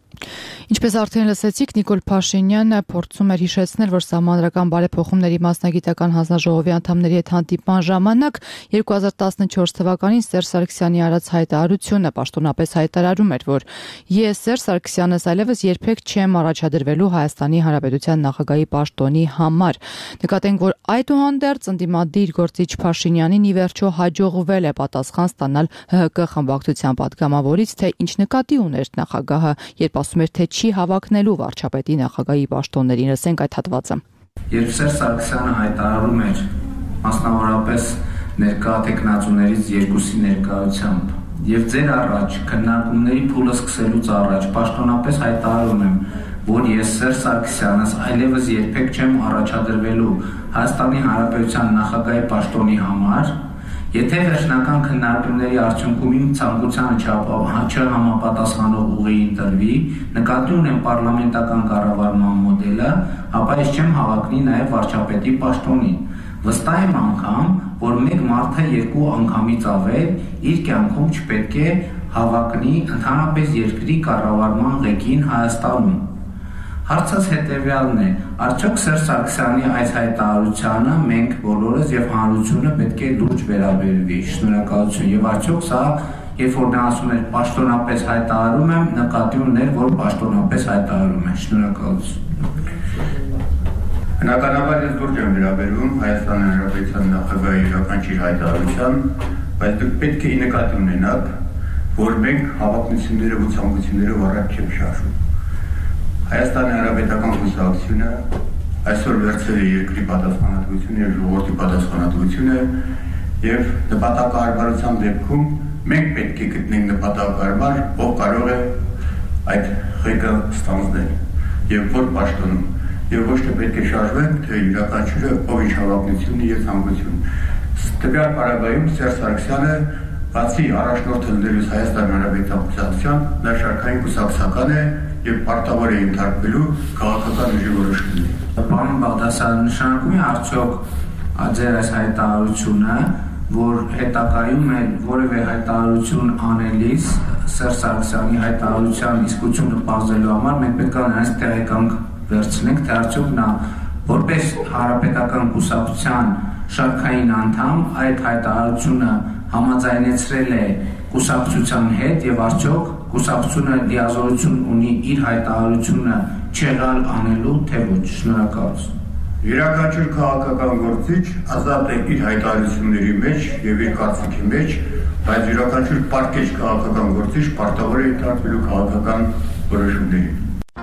Ինչպես արդեն լսեցիք, Նիկոլ Փաշինյանը փորձում էր հիշեցնել, որ Սահմանադրական բարեփոխումների մասնագիտական հանձնաժողովի անդամների հետ հանդիպման ժամանակ երկու հազար տասնչորս թվականին Սերժ Սարգսյանի արած հայտարարությունը պաշտոնապես հայտարարում էր, որ ես Սերժ Սարգսյանս այլևս երբեք չեմ առաջադրվելու Հայաստանի Հանրապետության նախագահի պաշտոնի համար։ Նկատենք, որ այդուհանդերձ ընդդիմադիր գործիչ Փաշինյանին ի վերջո հաջողվել է պատասխան ստանալ ՀՀԿ խմբակցության պատգամավորից, թե ինչ նկատի ուներ նախագահը, երբ ասում էր, թե չի հավակնելու վարչապետի նախագահի պաշտոններին։ Լսենք այդ հատվածը։ Երբ Սերժ Սարգսյանը հայտարարում էր մասնավորապես ներկա տեխնացուներից երկուսի ներկայությամբ եւ ձեր առաջ քննարկումների փուլը սկսելուց առաջ պաշտոնապես հայտարարում եմ, որ ես Սերժ Սարգսյանս այլևս երբեք չեմ առաջադրվելու Հայաստանի Հանրապետության նախագահի պաշտոնի համար, եթե վերջնական քննարկումների արդյունքում իմ ցանկությանը չհամապատասխանող ուղի ընտրվի, նկատի ունեմ պարլամենտական կառավարման մոդելը, ապա ես չեմ հավակնի նաև վարչապետի պաշտոնին։ Վստահ եմ անգամ, որ մեկ մարդը երկու անգամից ավել իր կյանքում չպետք է հավակնի ընդհանրապես երկրի կառավարման ղեկին Հայաստանում։ Հարցս հետևյալն է, արդյոք Սերժ Սարգսյանի այս հայտարարությանը մենք բոլորս եւ հանրությունը պետք է լուրջ վերաբերվի։ Շնորհակալություն։ Եվ արդյոք սա, երբ որ նա ասում էր պաշտոնապես հայտարարում եմ, նկատի ուներ, որ պաշտոնապես հայտարարում է։ Շնորհակալություն։ Բնականաբար ես լուրջ եմ վերաբերվում Հայաստանի Հանրապետության նախագահի յուրաքանչյուր հայտարարության, բայց դուք պետք է նկատի ունենաք, որ մենք հավակնություններով ու ցանկություններով առաջ չենք շարժվում։ Հայաստանի Հանրապետական կուսակցությունը այսօր վերցրել է երկրի պատասխանատվությունը եւ ժողովրդի պատասխանատվությունը եւ նպատակահարմարության դեպքում մենք պետք է գտնենք նպատակահարմար, ով կարող է այդ ղեկը ստանձնել եւ որ պաշտոնում եւ ոչ թե պետք է շարժվենք, թե յուրաքանչյուրը ով ինչ հավակնություն եւ ցանկություն։ Տվյալ պարագայում Սերժ Սարգսյանը բացի առաջնորդը լինելուց Հայաստանի Հանրապետության կուսակցության, նա շարքային կուսակցական է եւ պարտավոր է ընդհանրվելու քաղաքական ուժի որոշումների։ Պարոն Բաղդասարյան, նշանակում է արդյոք ձեր այս հայտարարությունը, որ հետագայում էլ որևէ հայտարարություն անելիս Սերժ Սարգսյանի հայտարարության իսկությունը բացելու համար մենք պետք է նրանց տեղեկանք վերցնենք, թե արդյոք նա որպես հանրապետական կուսակցության շարքային անդամ այդ հայտարարությունը համաձայնեցրել է կուսակցության հետ եւ արդյոք կուսակցությունը լիազորություն ունի իր հայտարարությունը չեղալ անելու, թե ոչ։ Շնորհակալություն։ Յուրաքանչյուր քաղաքական գործիչ ազատ է իր հայտարարությունների մեջ եւ իր կարծիքի մեջ, բայց յուրաքանչյուր պարկեշ քաղաքական գործիչ պարտավոր է ընդհանրվելու քաղաքական որոշումներին։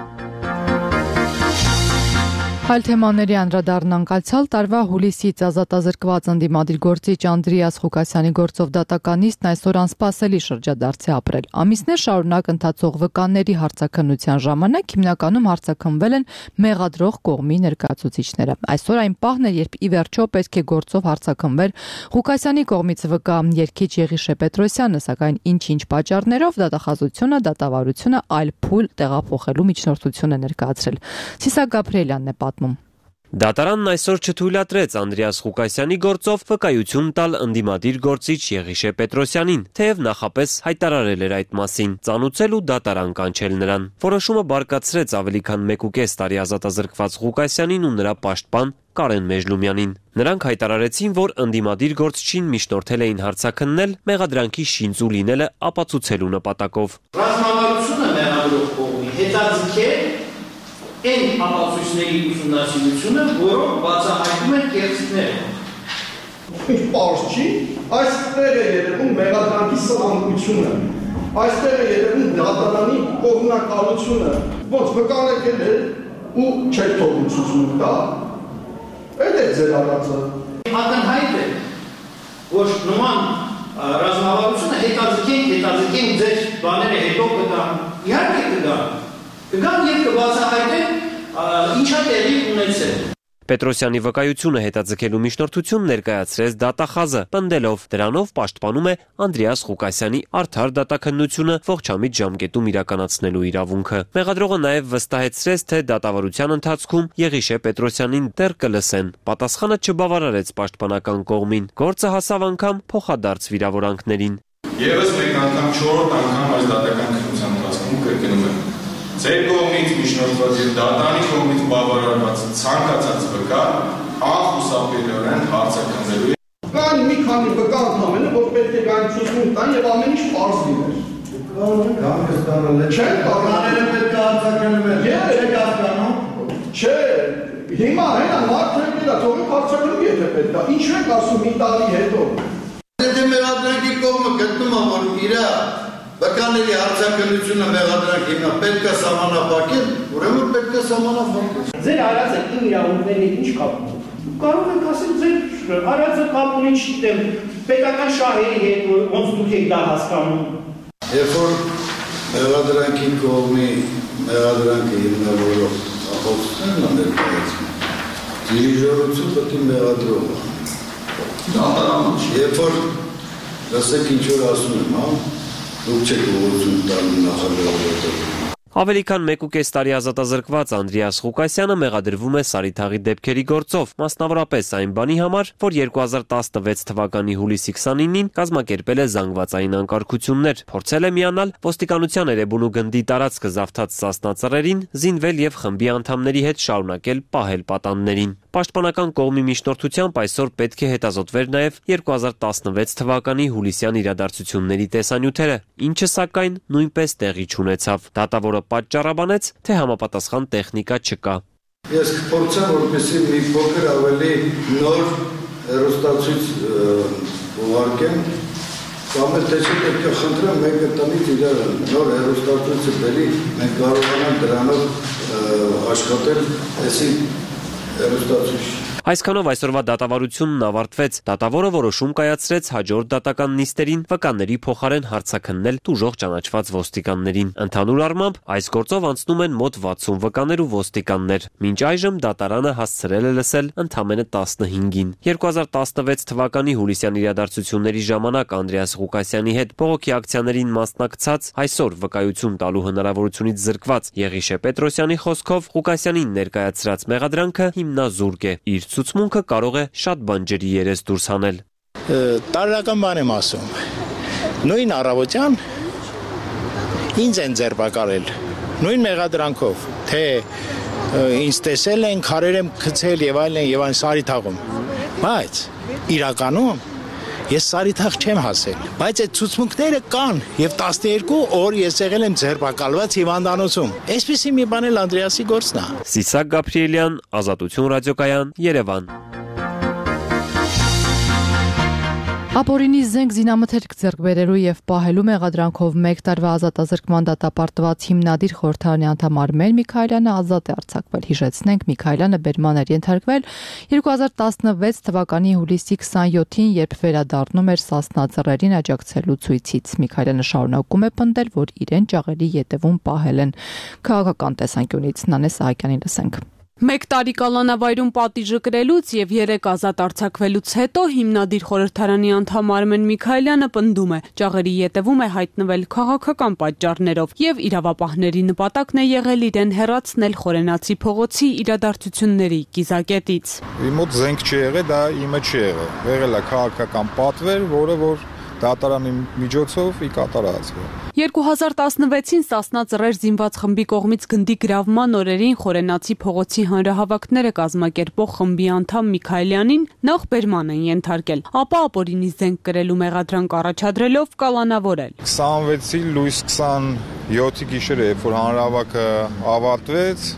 Այլ թեմաների անդրադառնանք անցյալ տարվա հուլիսից ազատազրկված ընդդիմադիր գործիչ Անդրեաս Ղուկասյանի գործով դատականիստն այսօր անսպասելի շրջադարձ է ապրել։ Ամիսներ շարունակ ընթացող վկաների հարցաքննության ժամանակ հիմնականում հարցաքննվել են մեղադրող կողմի ներկայացուցիչները։ Այսօր այն պահն է, երբ ի վերջո պետք է գործով հարցաքննվեր Ղուկասյանի կողմից վկա երգիչ Եղիշե Պետրոսյանը, սակայն ինչ-ինչ պատճառներով դատախազությունը, դատավարությունը այլ փուլ տեղափոխելու միջնորդություն է ներկայացրել։ Սիսակ Գաբրիելյանն է պատմում։ Դատարանն այսօր չթույլատրեց Անդրեաս Ղուկասյանի գործով վկայություն տալ ընդդիմադիր գործիչ Եղիշե Պետրոսյանին, թեև նախապես հայտարարել էր այդ մասին, ծանուցել ու դատարան կանչել նրան։ Որոշումը բարգացրեց ավելի քան մեկուկես տարի ազատազրկված Ղուկասյանին ու նրա պաշտպան Կարեն Մեժլումյանին։ Նրանք հայտարարեցին, որ ընդդիմադիր գործչին միջնորդել էին հարցաքննել մեղադրանքի շինծու լինելը ապացուցելու նպատակով։ Ռազմավարությունը մեղադրող կողմի հետաձգել այն ապացույցների ուսումնասիրությունը, որոնք բացահայտում են կեղծիքները։ Ինչ պարզ չի, այստեղ է երևում մեղադրանքի սխալությունը, այստեղ է երևում դատարանի կողմնակալությունը, ոնց վկան եկել է ու չեք թողնում ցուցում տա։ Այդ է ձեր արածը։ Ակնհայտ է, որ նման ռազմավարությունը հետաձգենք, հետաձգենք ձեր բաները հետո կգան, իհարկե կգան։ Կգան և կբացահայտեն ինչա տեղի ունեցել։ Պետրոսյանի վկայությունը հետաձգելու միջնորդություն ներկայացրեց դատախազը, պնդելով դրանով պաշտպանում է Անդրեաս Ղուկասյանի արդար դատաքննությունը ողջամիտ ժամկետում իրականացնելու իրավունքը։ Մեղադրողը նաև վստահեցրեց, թե դատավարության ընթացքում Եղիշե Պետրոսյանին դեռ կլսեն։ Պատասխանը չբավարարեց պաշտպանական կողմին։ Գործը հասավ անգամ փոխադարձ վիրավորանքներին։ Եվս մեկ անգամ չորրորդ անգամ այս դատական քննության ընթացքում կրկնում եմ։ ձեր կողմից միջնորդված եւ դատարանի կողմից բավարարված ցանկացած վկա անխուսափելիորեն հարցակնելու է։ Կան մի քանի վկա ընդամենը, որ պետք է գան ցույց տան եւ ամեն ինչ պարզ լիներ։ Կան կան չէ, կանաները պետք է հարցակնվեն։ Չէ, հասկանում։ Չէ, հիմա հենա մարդը դա թողի հարցակնու եթե պետք է։ Ինչու եք ասում մի տարի հետո։ Եթե մեղադրանքի կողմը գտնում է, որ իր վկաների հարցակնությունը մեղադրանքի հիմա պետք է սահմանափակել, ուրեմն պետք է սահմանափակել։ Ձեր արածը իմ իրավունքների ինչ կապ ունի։ Կարող եք ասել ձեր արածը կապ ունի, չգիտեմ, պետական շահերի հետ, ոնց դուք եք դա հասկանում։ Երբ որ մեղադրանքի կողմի մեղադրանքը հիմնավորող ապացույցներն են ներկայացնում, դիրիժորություն պետք է մեղադրողը։ Երբ որ լսեք ինչ որ ասում եմ, հա, դուք չեք ուղղություն տալու նախագծով։ Ավելի քան մեկ ու կես տարի ազատազրկված Անդրեաս Ղուկասյանը մեղադրվում է Սարիթաղի դեպքերի գործով, մասնավորապես այն բանի համար, որ երկու հազար տասնվեց թվականի հուլիսի քսանինին կազմակերպել է զանգվածային անկարգություններ, փորձել է միանալ ոստիկանության Էրեբունու գնդի տարածքը զավթած Սասնա ծռերին, զինվել եւ խմբի անդամների հետ շարունակել պահել պատաններին։ Պաշտպանական կողմի միջնորդությամբ այսօր պետք է հետազոտվեր նաև երկու հազար տասնվեց թվականի հուլիսյան իրադարձությունների տեսանյութերը, ինչը սակայն նույնպես տեղի չունեցավ։ Դատավորը պատճառաբանեց, թե համապատասխան տեխնիկա չկա։ Ես կփորձեմ, որպեսզի մի փոքր ավելի նոր հեռուստացույց ուղարկեմ, կամ էլ թե չէ պետք է խնդրեմ մեկը տնից իրար նոր հեռուստացույցը բերի, մենք կարողանանք դրանով աշխատել, այսի հեռուստացույց։ Այսքանով այսօրվա դատավարությունն ավարտվեց։ Դատավորը որոշում կայացրեց հաջորդ դատական նիստերին վկաների փոխարեն հարցաքննել տուժող ճանաչված ոստիկաններին։ Ընդհանուր առմամբ այս գործով անցնում են մոտ վաթսուն վկաներ ու ոստիկաններ։ Մինչ այժմ դատարանը հասցրել է լսել ընդամենը տասնհինգին։ երկու հազար տասնվեց թվականի հուլիսյան իրադարձությունների ժամանակ Անդրեաս Ղուկասյանի հետ բողոքի ակցիաներին մասնակցած, այսօր վկայություն տալու հնարավորությունից զրկված Եղիշե Պետրոսյանի խոսքով Ղուկասյանին ներկայացրած մեղադրանքը հիմնազուրկ է։ Իր ցուցմունքը կարող է շատ բան ջրի երես դուրս հանել։ Տարրական բան եմ ասում։ Նույն առավոտյան ինձ են ձերբակալել, նույն մեղադրանքով, թե ինձ տեսել են, քարեր եմ գցել եւ այլն եւ այն Սարիթաղում։ Բայց իրականում ես Սարիթաղ չեմ հասել, բայց այդ ցուցմունքները կան եւ տասնյոթ օր ես եղել եմ ձերբակալված հիվանդանոցում։ Այսպեսի մի բան էլ Անդրեասի գործն է։ Սիսակ Գաբրիելյան, Ազատություն ռադիոկայան, Երևան։ Ապօրինի զենք զինամթերք ձեռք բերելու եւ պահելու մեղադրանքով մեկ տարվա ազատազրկման դատապարտված հիմնադիր խորհրդարանի անդամ Արմեն Միքայելյանը ազատ է արձակվել։ Հիշեցնենք, Միքայելյանը բերման էր ենթարկվել երկու հազար տասնվեց թվականի հուլիսի քսանյոթին, երբ վերադառնում էր Սասնա ծռերին աջակցելու ցույցից։ Միքայելյանը շարունակում է պնդել, որ իրեն ճաղերի ետևում պահել են։ Քաղաքական տեսանկյունից Նանե Սահակյանին լսենք։ Մեկ տարի կալանավայրում պատիժը կրելուց եւ երեք ազատ արձակվելուց հետո հիմնադիր խորհրդարանի անդամ Արմեն Միքայելյանը պնդում է, ճաղերի ետևում է հայտնվել քաղաքական պատճառներով եւ իրավապահների նպատակն է եղել իրեն հեռացնել Խորենացի փողոցի իրադարձությունների կիզակետից։ Իմ մոտ զենք չի եղել, դա իմը չի եղել։ Եղել է քաղաքական պատվեր, որը որ դատարանի միջոցով ի կատարածվի։ երկու հազար տասնվեցին Սասնա ծռեր զինված խմբի կողմից գնդի գրավման օրերին Խորենացի փողոցի հանրահավաքները կազմակերպող խմբի անդամ Միքայելյանին նախ բերման են ենթարկել, ապա ապօրինի զենք կրելու մեղադրանք առաջադրելով կալանավորել։ քսանվեցի լույս քսանյոթի գիշերը, երբ որ հանրահավաքը ավարտվեց,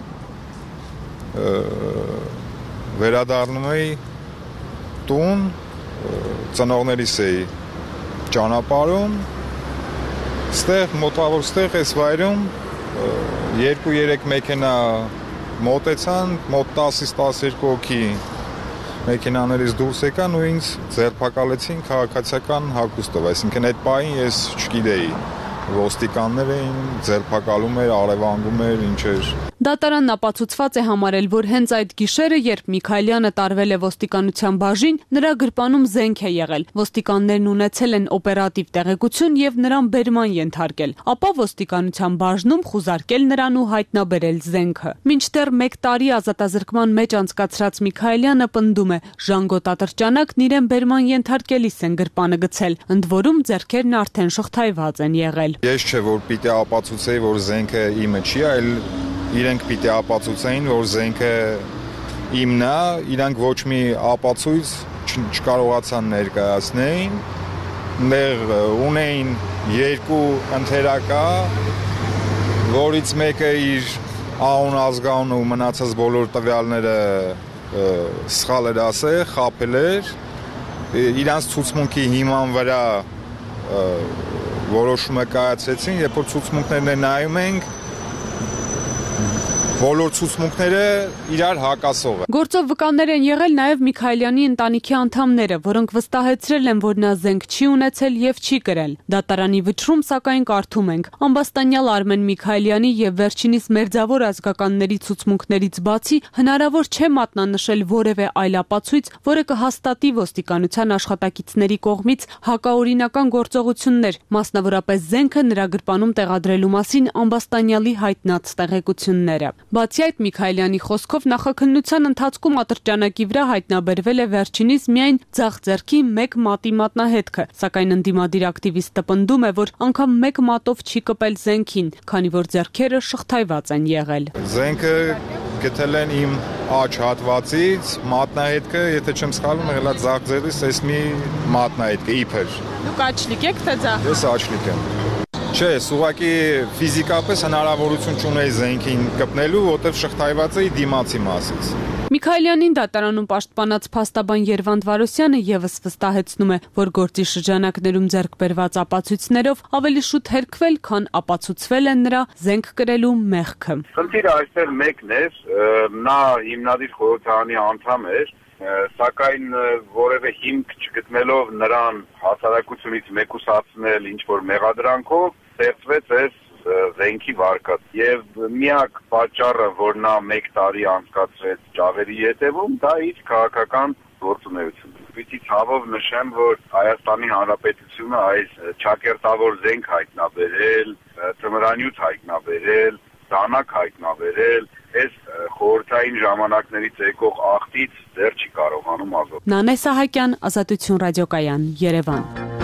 վերադառնում էի տուն, ծնողներիս էի ճանապարհում, ստեղ մոտավոր ստեղ էս վայրում երկու-երեք մեքենա մոտեցան, մոտ տասից տասներկու հոգի մեքենաներից դուրս եկան ու ինձ ձերբակալեցին քաղաքացիական հագուստով, այսինքն այդ պահին ես չգիտեի, ոստիկաններ էին, ձերբակալում էր, արևանգում էր, ինչ էր։ Դատարանն ապացուցված է համարել, որ հենց այդ գիշերը, երբ Միքայելյանը տարվել է ոստիկանության բաժին, նրա գրպանում զենք է եղել։ Ոստիկաններն ունեցել են օպերատիվ տեղեկություն եւ նրան բերման ենթարկել, ապա ոստիկանության բաժնում խուզարկել նրան ու հայտնաբերել զենքը։ Մինչդեռ մեկ տարի ազատազրկման մեջ անցկացրած Միքայելյանը պնդում է, Ժանգոտ ատրճանակն իրեն բերման ենթարկելիս են գրպանը գցել, ընդ որում ձեռքերն արդեն շղթայված են եղել։ Ես չէ որ պիտի ապացուցեի, որ զենքը իմը չի, այլ իրենք պիտի ապացուցեին, որ զենքը իմն է, իրանք ոչ մի ապացույց չկարողացան ներկայացնել։ Դեռ ունեին երկու ընթերակա, որից մեկը իր անուն, ազգանունը ու մնացած բոլոր տվյալները սխալ էր ասել, խաբել էր։ Իրանց ցուցմունքի հիման վրա որոշումը կայացրեցին, երբ որ ցուցմունքներն նայում ենք, բոլոր ցուցմունքները իրար հակասող են։ Գործով վկաններ են եղել նաև Միքայելյանի ընտանիքի անդամները, որոնք վստահեցրել են, որ նա զենք չի ունեցել եւ չի կրել։ Դատարանի վճռում սակայն կարդում ենք. ամբաստանյալ Արմեն Միքայելյանի եւ վերջինիս մերձավոր ազգականների ցուցմունքներից բացի հնարավոր չէ մատնանշել որևէ այլ ապացույց, որը կհաստատի ոստիկանության աշխատակիցների կողմից հակաօրինական գործողություններ, մասնավորապես զենքը նրա գրպանում տեղադրելու մասին ամբաստանյալի հայտնած տեղեկությունները։ Բացի այդ, Միքայելյանի խոսքով նախաքննության ընթացքում ատրճանակի վրա հայտնաբերվել է վերջինիս միայն ձախ ձեռքի մեկ մատի մատնահետքը, սակայն ընդդիմադիր ակտիվիստը պնդում է, որ անգամ մեկ մատով չի կպել զենքին, քանի որ ձեռքերը շղթայված են եղել։ Զենքը գտել են իմ աջ հատվածից, մատնահետքը, եթե չեմ սխալվում, եղել է ձախ ձեռքից, այս մի մատնահետքը իբր։ Դուք աչլիկ եք թե ձախ։ Ես աչլիկ եմ։ Չէ, ուղղակի ֆիզիկապես հնարավորություն չունեի զենքին կպնելու, որտեղ շղթայված էի դիմացի մասից։ Միքայելյանին դատարանում պաշտպանած փաստաբան Երվանդ Վարոսյանը եւս վստահեցնում է, որ գործի շրջանակներում ձեռք բերված ապացույցներով ավելի շուտ հերքվել, քան ապացուցվել է նրա զենք կրելու մեղքը։ Խնդիրը այստեղ մեկն է, նա հիմնադիր խորհրդարանի անդամ էր, սակայն որևէ հիմք չգտնելով նրան հասարակությունից մեկուսացնել ինչ-որ մեղադրանքով, ստեղծվեց այս զենքի վարկած։ Եվ միակ պատճառը, որ նա մեկ տարի անցկացրեց ճաղերի ետևում, դա իր քաղաքական գործունեությունն է։ Պիտի ցավով նշեմ, որ Հայաստանի Հանրապետությունը այս ճակերտավոր զենք հայտնաբերել, թմրանյութ հայտնաբերել, դանակ հայտնաբերել, այս խորհրդային ժամանակներից եկող աղթից դեռ չի կարողանում ազատվել։ Նանե Սահակյան, Ազատություն ռադիոկայան, Երևան։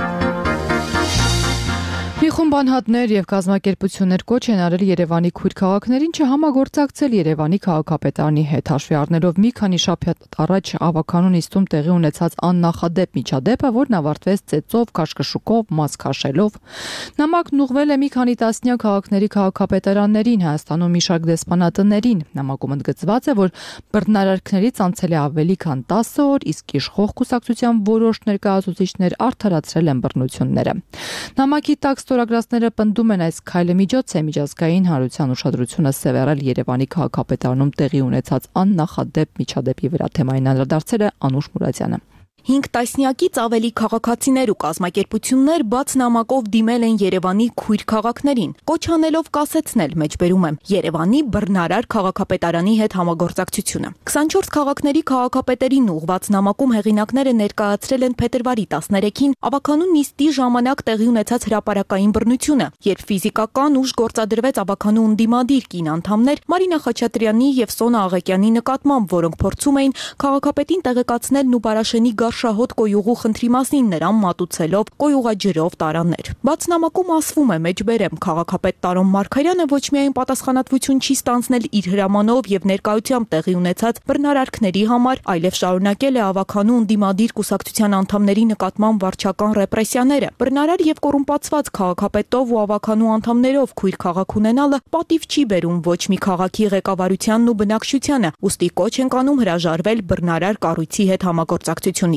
Մի խումբ անհատներ եւ կազմակերպություններ կոչ են արել Երևանի քույր քաղաքներին չհամագործակցել Երևանի քաղաքապետարանի հետ, հաշվի առնելով մի քանի շաբաթ առաջ ավականու նիստում տեղի ունեցած աննախադեպ միջադեպը, որն ավարտվեց ծեծով, քաշքշուկով, մաս քաշելով։ Նամակն ուղղվել է մի քանի տասնյակ քաղաքների քաղաքապետարաններին, Հայաստանում մի շարք դեսպանատներին։ Նամակում ընդգծված է, որ բռնարարքներից անցել է ավելի քան տասը օր, իսկ իշխող կուսակցության որոշ ներկայացուցիչներ արդարացրել են բռնությունները։ Նամակի տակ ստորագրածները պնդում են այս քայլը միջոց է միջազգային հանրության ուշադրությունը սևեռել Երևանի քաղաքապետարանում տեղի ունեցած աննախադեպ միջադեպի վրա։ Թեմային անդրադարձել է Անուշ Մուրադյանը։ Հինգ տասնյակից ավելի քաղաքացիներ ու կազմակերպություններ բաց նամակով դիմել են Երևանի քույր քաղաքներին, կոչ անելով կասեցնել, մեջբերում եմ, Երևանի բռնարար քաղաքապետարանի հետ համագործակցությունը։ քսանչորս քաղաքների քաղաքապետերին ուղղված նամակում հեղինակները ներկայացրել են փետրվարի տասներեքին ավականու նիստի ժամանակ տեղի ունեցած հրապարակային բռնությունը, երբ ֆիզիկական ուժ գործադրվեց ավականու ընդդիմադիր կին անդամներ Մարինա Խաչատրյանի եւ Սոնա Աղեկյանի նկատմամբ, որոնք փորձում էին քաղաքապետին տեղեկացնելն ու Բարաշենի շահոտ կոյուղու խնդրի մասին նրան մատուցելով կոյուղաջրով տարաներ։ Բաց նամակում ասվում է, մեջբերեմ, քաղաքապետ Տարոն Մարգարյանը ոչ միայն պատասխանատվություն չի ստանձնել իր հրամանով եւ ներկայությամբ տեղի ունեցած բռնարարքների համար, այլև շարունակել է ավականու ընդդիմադիր կուսակցության անդամների նկատմամբ վարչական ռեպրեսիաները։ Բռնարար եւ կոռումպացված քաղաքապետով ու ավականու անդամներով քույր քաղաք ունենալը պատիվ չի բերում ոչ մի քաղաքի ղեկավարությանն ու բնակչությանը, ուստի կոչ ենք անում հրաժարվել բռնարար կառույցի հետ համագործակցությունից։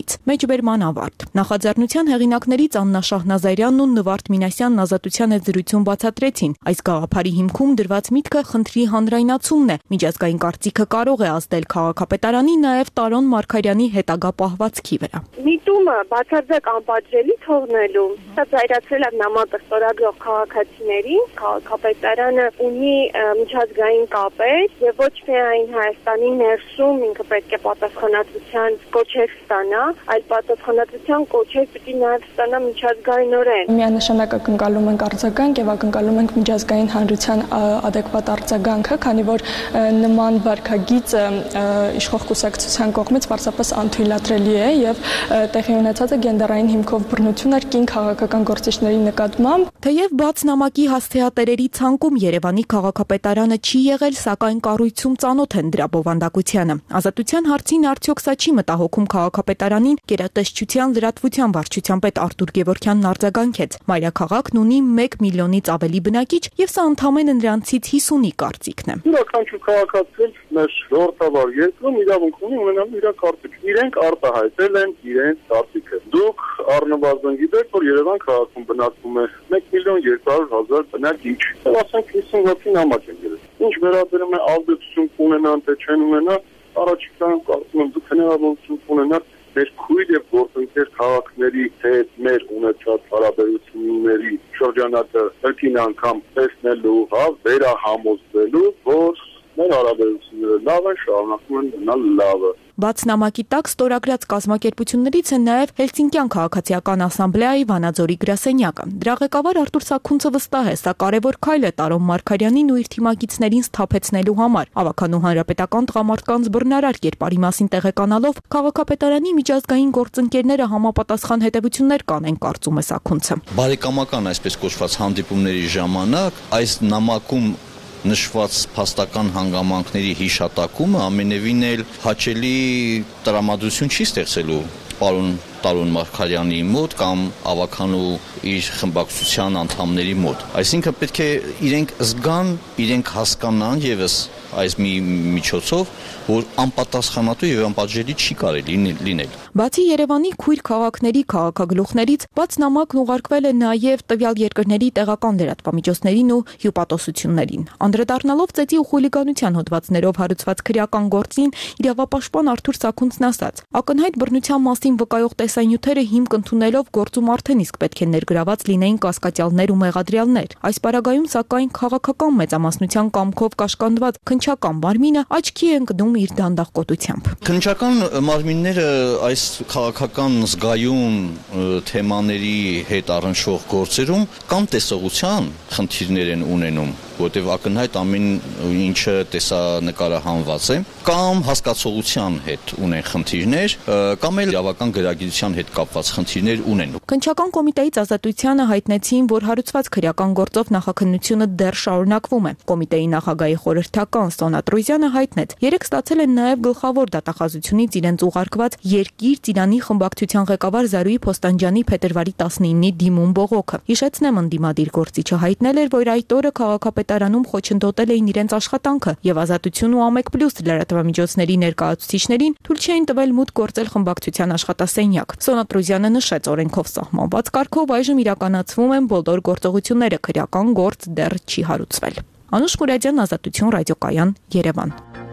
կողմից։ Մեջբերման ավարտ։ Նախաձեռնության հեղինակներից Աննա Շահնազարյանն ու Նվարդ Մինասյանն Ազատության հետ զրույցում բացատրեցին, այս գաղափարի հիմքում դրված միտքը խնդրի հանրայնացումն է։ Միջազգային կարծիքը կարող է ազդել քաղաքապետարանի, նաև Տարոն Մարգարյանի հետագա պահվածքի վրա։ Միտումը բացարձակ անպատժելի թողնելու, սա ծայրացրել է նամակը ստորագրող քաղաքացիներին, քաղաքապետարանը ունի միջազգային կապեր եւ ոչ միայն Հայաստանի ներսում ինքը պետք է պատասխանատվության կոչեր ստանա, այլ պատասխանատվության կոչեր պիտի նաև ստանա միջազգայինորեն։ Միանշանակ ակնկալում ենք արձագանք եւ ակնկալում ենք միջազգային հանրության adekvat արձագանքը, քանի որ նման վարքագիծը իշխող կուսակցության կողմից պարզապես անթույլատրելի է եւ տեղի ունեցած է գենդերային հիմքով բռնություններ կին քաղաքական գործիչների նկատմամբ։ Թեև բաց նամակի հասցեատերերի ցանկում Երևանի քաղաքապետարանը չի եղել, սակայն կառույցում ծանոթ են դրա բովանդակությանը։ Ազատության հարցին արդյոք սա չի մտահոգում քաղաքապետարանին, գերատեսչության լրատվության վարչության պետ Արտուր Գևորգյանն արձագանքեց։ Մայրաքաղաքն ունի մեկ միլիոնից ավելի բնակիչ եւ սա ընդամենը նրանցից հիսունի կարծիքն է։ Յուրաքանչյուր քաղաքացի մեր ժողովրդավար երկրում իրավունք ունի ունենալ իր կարծիքը։ Իրենք արտահայտել են իրենց կարծիքը։ Դուք առնվազն գիտեք, որ Երևան քաղաքում բնակվում է մեկ միլիոն երկու հարյուր հազար բնակիչ։ Ասենք հիսուն հոգի նամակ են գրել։ Ինչ վերաբերում է ազդեցություն կունենան, թե չեն ունենա, առաջիկայում կարծում եմ դուք հնարավորություն կունենաք մեր քույր եւ գործընկեր քաղաքների հետ մեր ունեցած հարաբերությունների շրջանակը ըլքին անգամ տեսնելու, հա, վերահամոզվելու, որ մեր հարաբերությունները լավ են, շարունակում են մնալ լավը։ Բաց նամակի տակ ստորագրած կազմակերպություններից է նաև Հելսինկյան քաղաքացիական ասամբլեայի Վանաձորի գրասենյակը։ Դրա ղեկավար Արտուր Սաքունցը վստահ է, սա կարևոր քայլ է Տարոն Մարգարյանին ու իր թիմակիցներին սթափեցնելու համար։ Ավականու հանրապետական տղամարդկանց բռնարար կերպարի մասին տեղեկանալով քաղաքապետարանի միջազգային գործընկերները համապատասխան հետևություններ կանեն, կարծում է Սաքունցը։ Բարեկամական այսպես կոչված հանդիպումների ժամանակ այս նամակում նշված փաստական հանգամանքների հիշատակումը ամենևին էլ հաճելի տրամադրություն չի ստեղծելու պարոն Տարոն Մարգարյանի մոտ կամ ավականու իր խմբակցության անդամների մոտ։ Այսինքն պետք է իրենք զգան, իրենք հասկանան եւս այս մի միջոցով, որ անպատասխանատու եւ անպատժելի չի կարելի լինել։ Բացի Երևանի քույր քաղաքների քաղաքագլուխներից, բաց նամակն ուղարկվել է նաև տվյալ երկրների տեղական լրատվամիջոցներին ու հյուպատոսություններին։ Անդրադառնալով ծեծի ու խուլիգանության հոդվածներով հարուցված քրեական գործին, իրավապաշտպան Արտուր Սաքունցն ասաց. ակնհայտ բռնության մասին վկայող տեսանյութերը հիմք ընդունելով գործում արդեն իսկ պետք է ներգրաված լինեին կասկածյալներ ու մեղադրյալներ։ Այս պարագայում սակայն քաղաքական մեծամասնության կամքով կաշկանդված քննչական մարմինը աչքի է ընկնում իր դանդաղկոտությամբ։ Քննչական մարմինները այս քաղաքական զգայուն թեմաների հետ առնչվող գործերում կամ տեսողության խնդիրներ են ունենում, որտեղ ակնհայտ ամեն ինչը տեսանկարահանված է, կամ հասկացողության հետ ունեն խնդիրներ, կամ էլ իրավական գրագիտության հետ կապված խնդիրներ ունեն։ Քննչական կոմիտեից Ազատությանը հայտնեցին, որ հարուցված քրեական գործով նախաքննությունը դեռ շարունակվում է։ Կոմիտեի նախագահի խորհրդական Սոնա Տրոզյանը հայտնեց, երեք ստացել են նաև գլխավոր դատախազությունից իրենց ուղարկված Երկիր Ծիրանի խմբակցության ղեկավար Զարուհի Փոստանջյանի փետրվարի տասնինի դիմում բողոքը։ Հիշեցնեմ, ընդդիմադիր գործիչը հայտնել էր, որ այդ օրը քաղաքապետարանում խոչընդոտել էին իրենց աշխատանքը եւ Ազատություն ու Ամեկ Պլյուս լրատվամիջոցների ներկայացուցիչներին թույլ չէին տվել մուտք գործել խմբակցության աշխատասենյակ։ Սոնա Տրոզյանը նշեց, օրենքով սահմանված կարգով այժմ իրականացվում են բոլոր գործողությունները, քրեական գործ դեռ չի հարուցվել։ Անուշ Մուրադյան, Ազատություն ռադիոկայան, Երևան։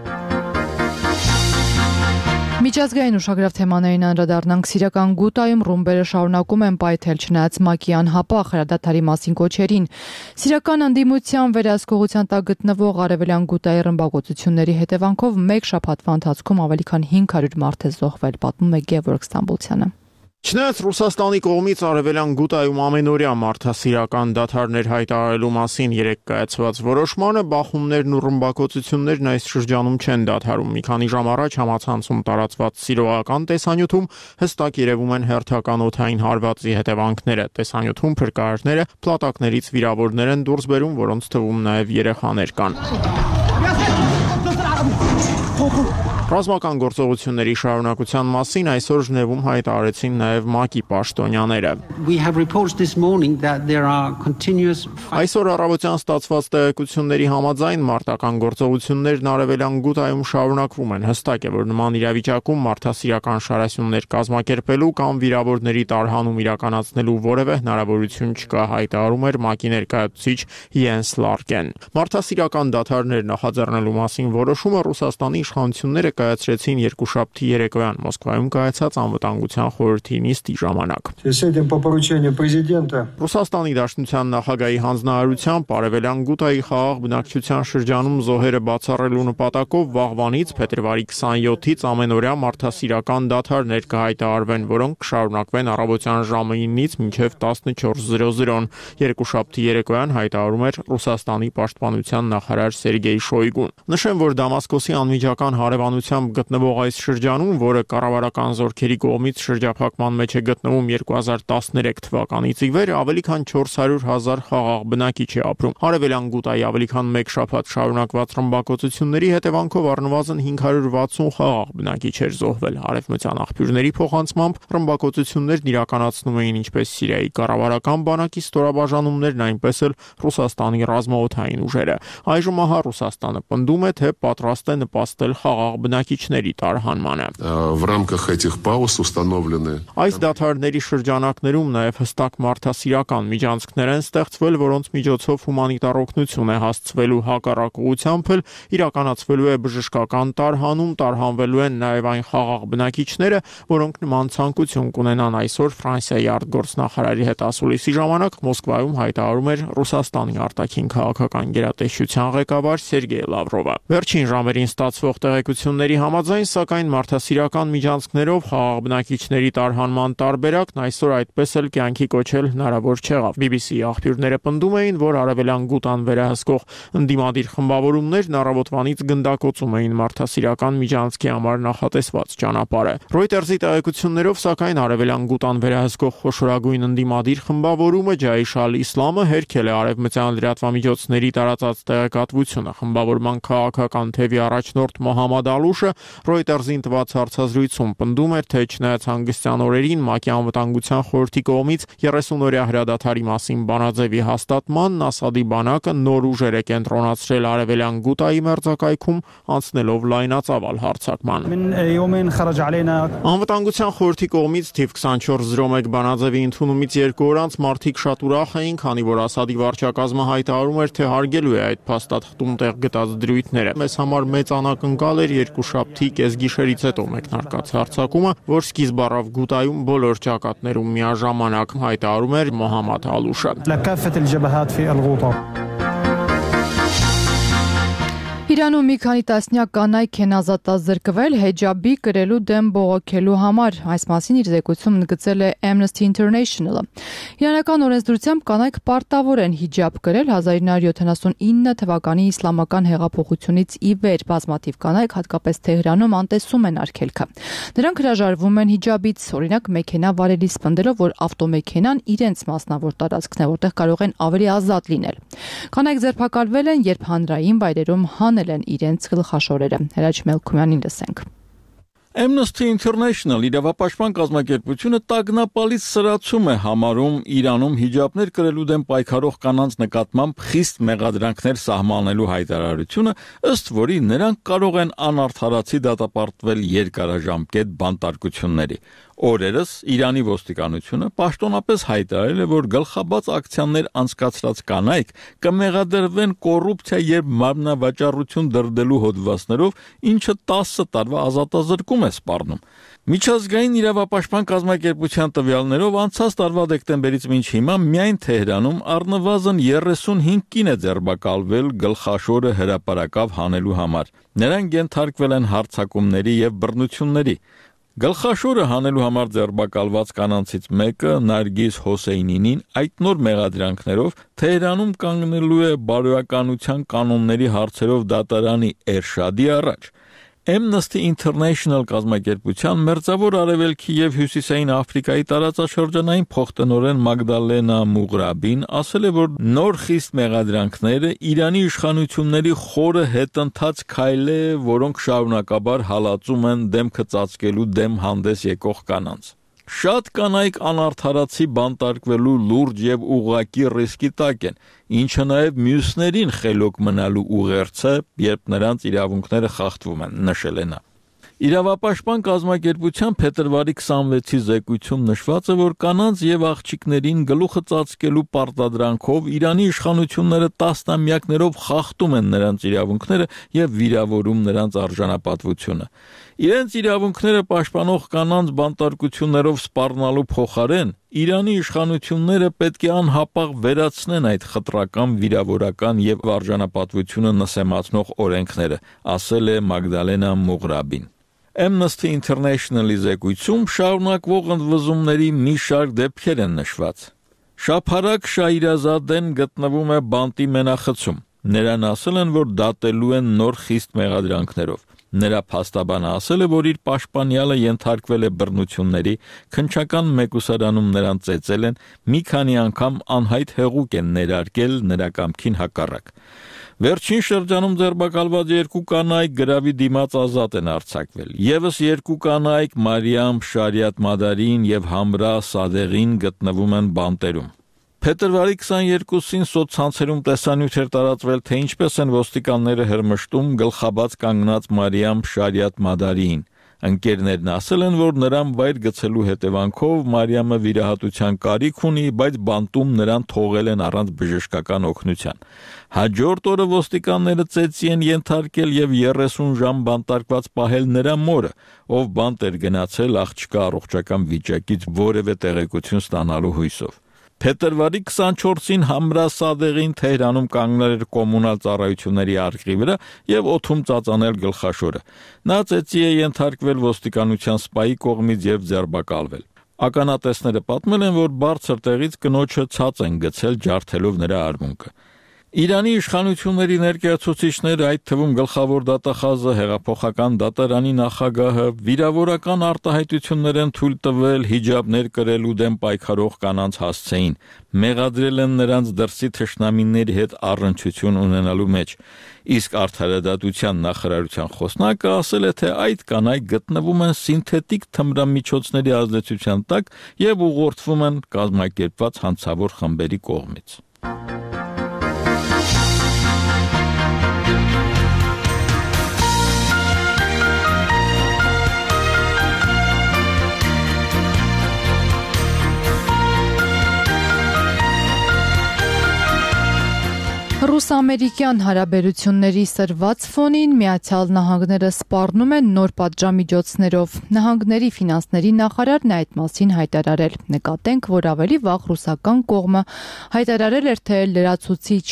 Միջազգային ուշագրավ թեմաներին անդրադառնանք։ Սիրիական Գուտայում ռումբերը շարունակում են պայթել չնայած ՄԱԿ-ի անհապաղ հրադադարի մասին կոչերին։ Սիրիական ընդդիմության վերահսկողության տակ գտնվող Արևելյան Գուտայի ռմբակոծությունների հետևանքով մեկ շաբաթվա ընթացքում ավելի քան հինգ հարյուր մարդ է զոհվել, պատմում է Գևորգ Ստամբուլցյանը։ Չնայած Ռուսաստանի կողմից Արևելյան Գուտայում ամենօրյա մարդասիրական դադարներ հայտարարելու մասին երեկ կայացված որոշմանը, բախումներն ու ռմբակոծություններն այս շրջանում չեն դադարում։ Մի քանի ժամ առաջ համացանցում տարածված սիրողական տեսանյութում հստակ երևում են հերթական օդային հարվածի հետևանքները։ Տեսանյութում փրկարարները փլատակներից վիրավորներ են դուրս բերում, որոնց թվում նաև երեխաներ կան։ Ռազմական գործողությունների շարունակության մասին այսօր Ժնևում հայտարարեցին նաև ՄԱԿ-ի պաշտոնյաները։ Այսօր առավոտյան ստացված տեղեկությունների համաձայն մարտական գործողություններն Արևելյան Գուտայում շարունակվում են։ Հստակ է, որ նման իրավիճակում մարդասիրական շարասյուններ կազմակերպելու կամ վիրավորների տարհանում իրականացնելու որևէ հնարավորություն չկա, հայտարարում էր ՄԱԿ-ի ներկայացուցիչ Յենս Լարկեն։ Մարդասիրական դադարներ նախաձեռնելու մասին որոշումը Ռուսաստանի իշխանությունները կայացրեցին երկուշաբթի երեկոյան Մոսկվայում կայացած անվտանգության խորհրդի նիստի ժամանակ։ Ռուսաստանի Դաշնության նախագահի հանձնարարությամբ Արևելյան Գուտայի խաղաղ բնակչության շրջանում զոհերը բացառելու նպատակով վաղվանից փետրվարի քսանյոթից ամենօրյա մարդասիրական դադարներ կհայտարարվեն, որոնք կշարունակվեն առավոտյան ժամը ինից մինչև տասնչորս զրո զրոն։ Երկուշաբթի երեկոյան հայտարարում էր Ռուսաստանի պաշտպանության նախարար Սերգեյ Շոյգուն։ Նշեմ, որ Դամասկոսի անմիջական հարևանությամբ գտնվող այս շրջանում, որը կառավարական զորքերի կողմից շրջափակման մեջ է գտնվում երկու հազար տասներեք թվականից ի վեր, ավելի քան չորս հարյուր հազար խաղաղ բնակիչ է ապրում։ Արևելյան Գուտայի ավելի քան մեկ շաբաթ շարունակված ռմբակոծությունների հետևանքով առնվազն հինգ հարյուր վաթսուն խաղաղ բնակիչ էր զոհվել։ Արևմտյան աղբյուրների փոխանցմամբ ռմբակոծություններն իրականացնում էին ինչպես Սիրիայի կառավարական բանակի ստորաբաժանումներն, այնպես էլ Ռուսաստանի ռազմաօդային ուժերը։ Այժմ ահա Ռուսաստանը պնդում է, թե պատրաստ է նպաստել խաղաղ բնակիչների տարհանմանը։ Այս դադարների շրջանակներում նաև հստակ մարդասիրական միջանցքներ են ստեղծվել, որոնց միջոցով հումանիտար օգնություն է հասցվելու, հակառակ ուղղությամբ էլ իրականացվելու է բժշկական տարհանում, տարհանվելու են նաև այն խաղաղ բնակիչները, որոնք նման ցանկություն կունենան, այսօր Ֆրանսիայի արտգործնախարարի հետ ասուլիսի ժամանակ Մոսկվայում հայտարարում էր Ռուսաստանի արտաքին քաղաքական գերատեսչության ղեկավար Սերգեյ Լավրովը։ Վերջին ժամերին ստացվող տեղեկությունների համաձայն, սակայն մարդասիրական միջանցքներով խաղաղ բնակիչների տարհանման տարբերակն այսօր այդպես էլ կյանքի կոչել հնարավոր չեղավ։ բի բի սի աղբյուրները պնդում էին, որ Արևելյան Գուտան վերահսկող ընդդիմադիր խմբավորումներն առավոտվանից գնդակոծում էին մարդասիրական միջանցքի համար նախատեսված ճանապարհը։ Reuters-ի տեղեկություններով, սակայն Արևելյան Գուտան վերահսկող խոշորագույն ընդդիմադիր խմբավորումը Ջայշ ալ-Իսլամը հերքել է արևմտյան լրատվամիջոցների տարածած տեղեկատվությունը։ Խմբավորման քաղաքական թևի առաջնորդ Մոհամմադ Ալուշը Reuters-ին տված հարցազրույցում պնդում էր, թե չնայած հանգստյան օրերին ՄԱԿ-ի անվտանգության խորհրդի կողմից երեսուն օրյա հրադադարի մասին բանաձևի հաստատմանն Ասադի բանակը նոր ուժեր է կենտրոնացրել Արևելյան Գուտայի մերձակայքում, անցնելով լայնածավալ հարձակման։ Անվտանգության խորհրդի կողմից թիվ քսանչորս զրո մեկ բանաձևի ընդունումից երկու օր անց մարդիկ շատ ուրախ էին, քանի որ Ասադի վարչակազմը հայտարարում էր, թե հարգելու է այդ փաստաթղթում տեղ գտած դրույթները։ Մեզ համար մեծ անակնկալ էր երկուշաբթի կեսգիշերից հետո մեկնարկած հարձակումը, որ սկիզբ առավ Գուտայում բոլոր ճակատներում միաժամանակ, հայտարարում էր Մոհամմադ Ալուշը։ Իրանում մի քանի տասնյակ կանայք են ազատազրկվել հեջաբի կրելու դեմ բողոքելու համար, այս մասին իր զեկույցում ընդգծել է Amnesty International-ը։ Իրանական օրենսդրությամբ կանայք պարտավոր են հիջաբ կրել հազար ինը հարյուր յոթանասունինը թվականի իսլամական հեղափոխությունից ի վեր, բազմաթիվ կանայք, հատկապես Թեհրանում, անտեսում են արգելքը։ Նրանք հրաժարվում են հիջաբից, օրինակ մեքենա վարելիս, պնդելով, որ ավտոմեքենան իրենց մասնավոր տարածքն է, որտեղ կարող են ավելի ազատ լինել։ Կանայք ձերբակալվել են, երբ հանրային վայրերում հանել են իրենց գլխաշորերը։ Հրաչ Մելքումյանին լսենք։ Amnesty International իրավապաշտպան կազմակերպությունը տագնապալից սրացում է համարում Իրանում հիջաբներ կրելու դեմ պայքարող կանանց նկատմամբ խիստ մեղադրանքներ սահմանելու հայտարարությունը, ըստ որի նրանք կարող են անարդարացի դատապարտվել երկարաժամկետ բանտարկությունների։ Օրերս Իրանի ոստիկանությունը պաշտոնապես հայտարարել է, որ գլխաբաց ակցիաներ անցկացրած կանայք կմեղադրվեն կոռուպցիա եւ մարմնավաճառություն դրդելու հոդվածներով, ինչը տասը տարվա ազատազրկում է սպառնում։ Միջազգային իրավապաշտպան կազմակերպության տվյալներով անցած տարվա դեկտեմբերից մինչ հիմա միայն Թեհրանում առնվազն երեսունհինգ կին է ձերբակալվել գլխաշորը հրապարակավ հանելու համար։ Նրանք ենթարկվել են հարձակումների եւ բռնությունների։ Գլխաշորը հանելու համար ձերբակալված կանանցից մեկը Նարգիս Հոսեյնինին այդ նոր մեղադրանքներով Թեհրանում կանգնելու է բարոյականության կանոնների հարցերով դատարանի Էրշադի առաջ։ Amnesty International կազմակերպության Մերձավոր Արևելքի եւ Հյուսիսային Աֆրիկայի տարածաշրջանային փոխտնօրեն Մագդալենա Մուղրաբին ասել է, որ նոր խիստ մեղադրանքները Իրանի իշխանությունների խորը հետընթաց քայլ է, որոնք շարունակաբար հալածում են դեմքը ծածկելու դեմ հանդես եկող կանանց։ Շատ կանայք անարդարացի բանտարկվելու լուրջ եւ ուղղակի ռիսկի տակ են, ինչը նաեւ մյուսներին խելոք մնալու ուղերձ է, երբ նրանց իրավունքները խախտվում են, նշել է նա։ Իրավապաշտպան կազմակերպության փետրվարի քսանվեցի զեկույցում նշված է, որ կանանց եւ աղջիկներին գլուխը ծածկելու պարտադրանքով Իրանի իշխանությունները տասնամյակներով խախտում են նրանց իրավունքները եւ վիրավորում նրանց արժանապատվությունը։ Իրենց իրավունքները պաշտպանող կանանց բանտարկություններով սպառնալու փոխարեն Իրանի իշխանությունները պետք է անհապաղ վերացնեն այդ խտրական, վիրավորական եւ արժանապատվությունը նսեմացնող օրենքները, ասել է Մագդալենա Մուղրաբին։ Amnesty International-ի զեկույցում շարունակվող ընդվզումների մի շարք դեպքեր են նշված։ Շափարակ Շահիրազադեն գտնվում է բանտի մենախցում։ Նրան ասել են, որ դատելու են նոր խիստ մեղադրանքներով։ Նրա փաստաբանը ասել է, որ իր պաշտպանյալը ենթարկվել է բռնությունների, քննչական մեկուսարանում նրան ծեծել են, մի քանի անգամ անհայտ հեղուկ են ներարկել նրա կամքին հակառակ։ Վերջին շրջանում ձերբակալված երկու կանայք գրավի դիմաց ազատ են արձակվել։ Եվս երկու կանայք Մարիամ Շարիաթ Մադարին եւ Համրա Սադեղին գտնվում են բանտերում։ Փետրվարի քսաներկուսին սոցցանցերում տեսանյութ էր տարածվել, թե ինչպես են ոստիկանները հրմշտում գլխաբաց կանգնած Մարիամ Շարիաթ Մադարիին։ Ընկերներն ասել են, որ նրան վայր գցելու հետևանքով Մարիամը վիրահատության կարիք ունի, բայց բանտում նրան թողել են առանց բժշկական օգնության։ Հաջորդ օրը ոստիկանները ծեծի են ենթարկել եւ երեսուն ժամ բանտարկված պահել նրա մորը, ով բանտ էր գնացել աղջկա առողջական վիճակից որևէ տեղեկություն ստանալու հույսով։ Փետրվարի քսանչորսին Համրա Սադեղին Թեհրանում կանգնել էր կոմունալ ծառայությունների արկղի վրա եւ օդում ծածանել գլխաշորը։ Նա ծեծի է ենթարկվել ոստիկանության սպայի կողմից եւ ձերբակալվել։ Ականատեսները պատմել են, որ բարձր տեղից կնոջը ցած են գցել ջարդելով նրա արմունկը։ Իրանի իշխանությունների ներկայացուցիչները, այդ թվում գլխավոր դատախազը, հեղափոխական դատարանի նախագահը, վիրավորական արտահայտություններ են թույլ տվել հիջաբներ կրելու դեմ պայքարող կանանց հասցեին, մեղադրել են նրանց դրսի թշնամիների հետ առնչություն ունենալու մեջ, իսկ արդարադատության նախարարության խոսնակը ասել է, թե այդ կանայք գտնվում են սինթետիկ թմրամիջոցների ազդեցության տակ եւ ուղղորդվում են կազմակերպված հանցավոր խմբերի կողմից։ Ռուս-ամերիկյան հարաբերությունների սրված ֆոնին Միացյալ Նահանգները սպառնում են նոր պատժամիջոցներով։ Նահանգների ֆինանսների նախարարն է այդ մասին հայտարարել։ Նկատենք, որ ավելի վաղ ռուսական կողմը հայտարարել էր, թե լրացուցիչ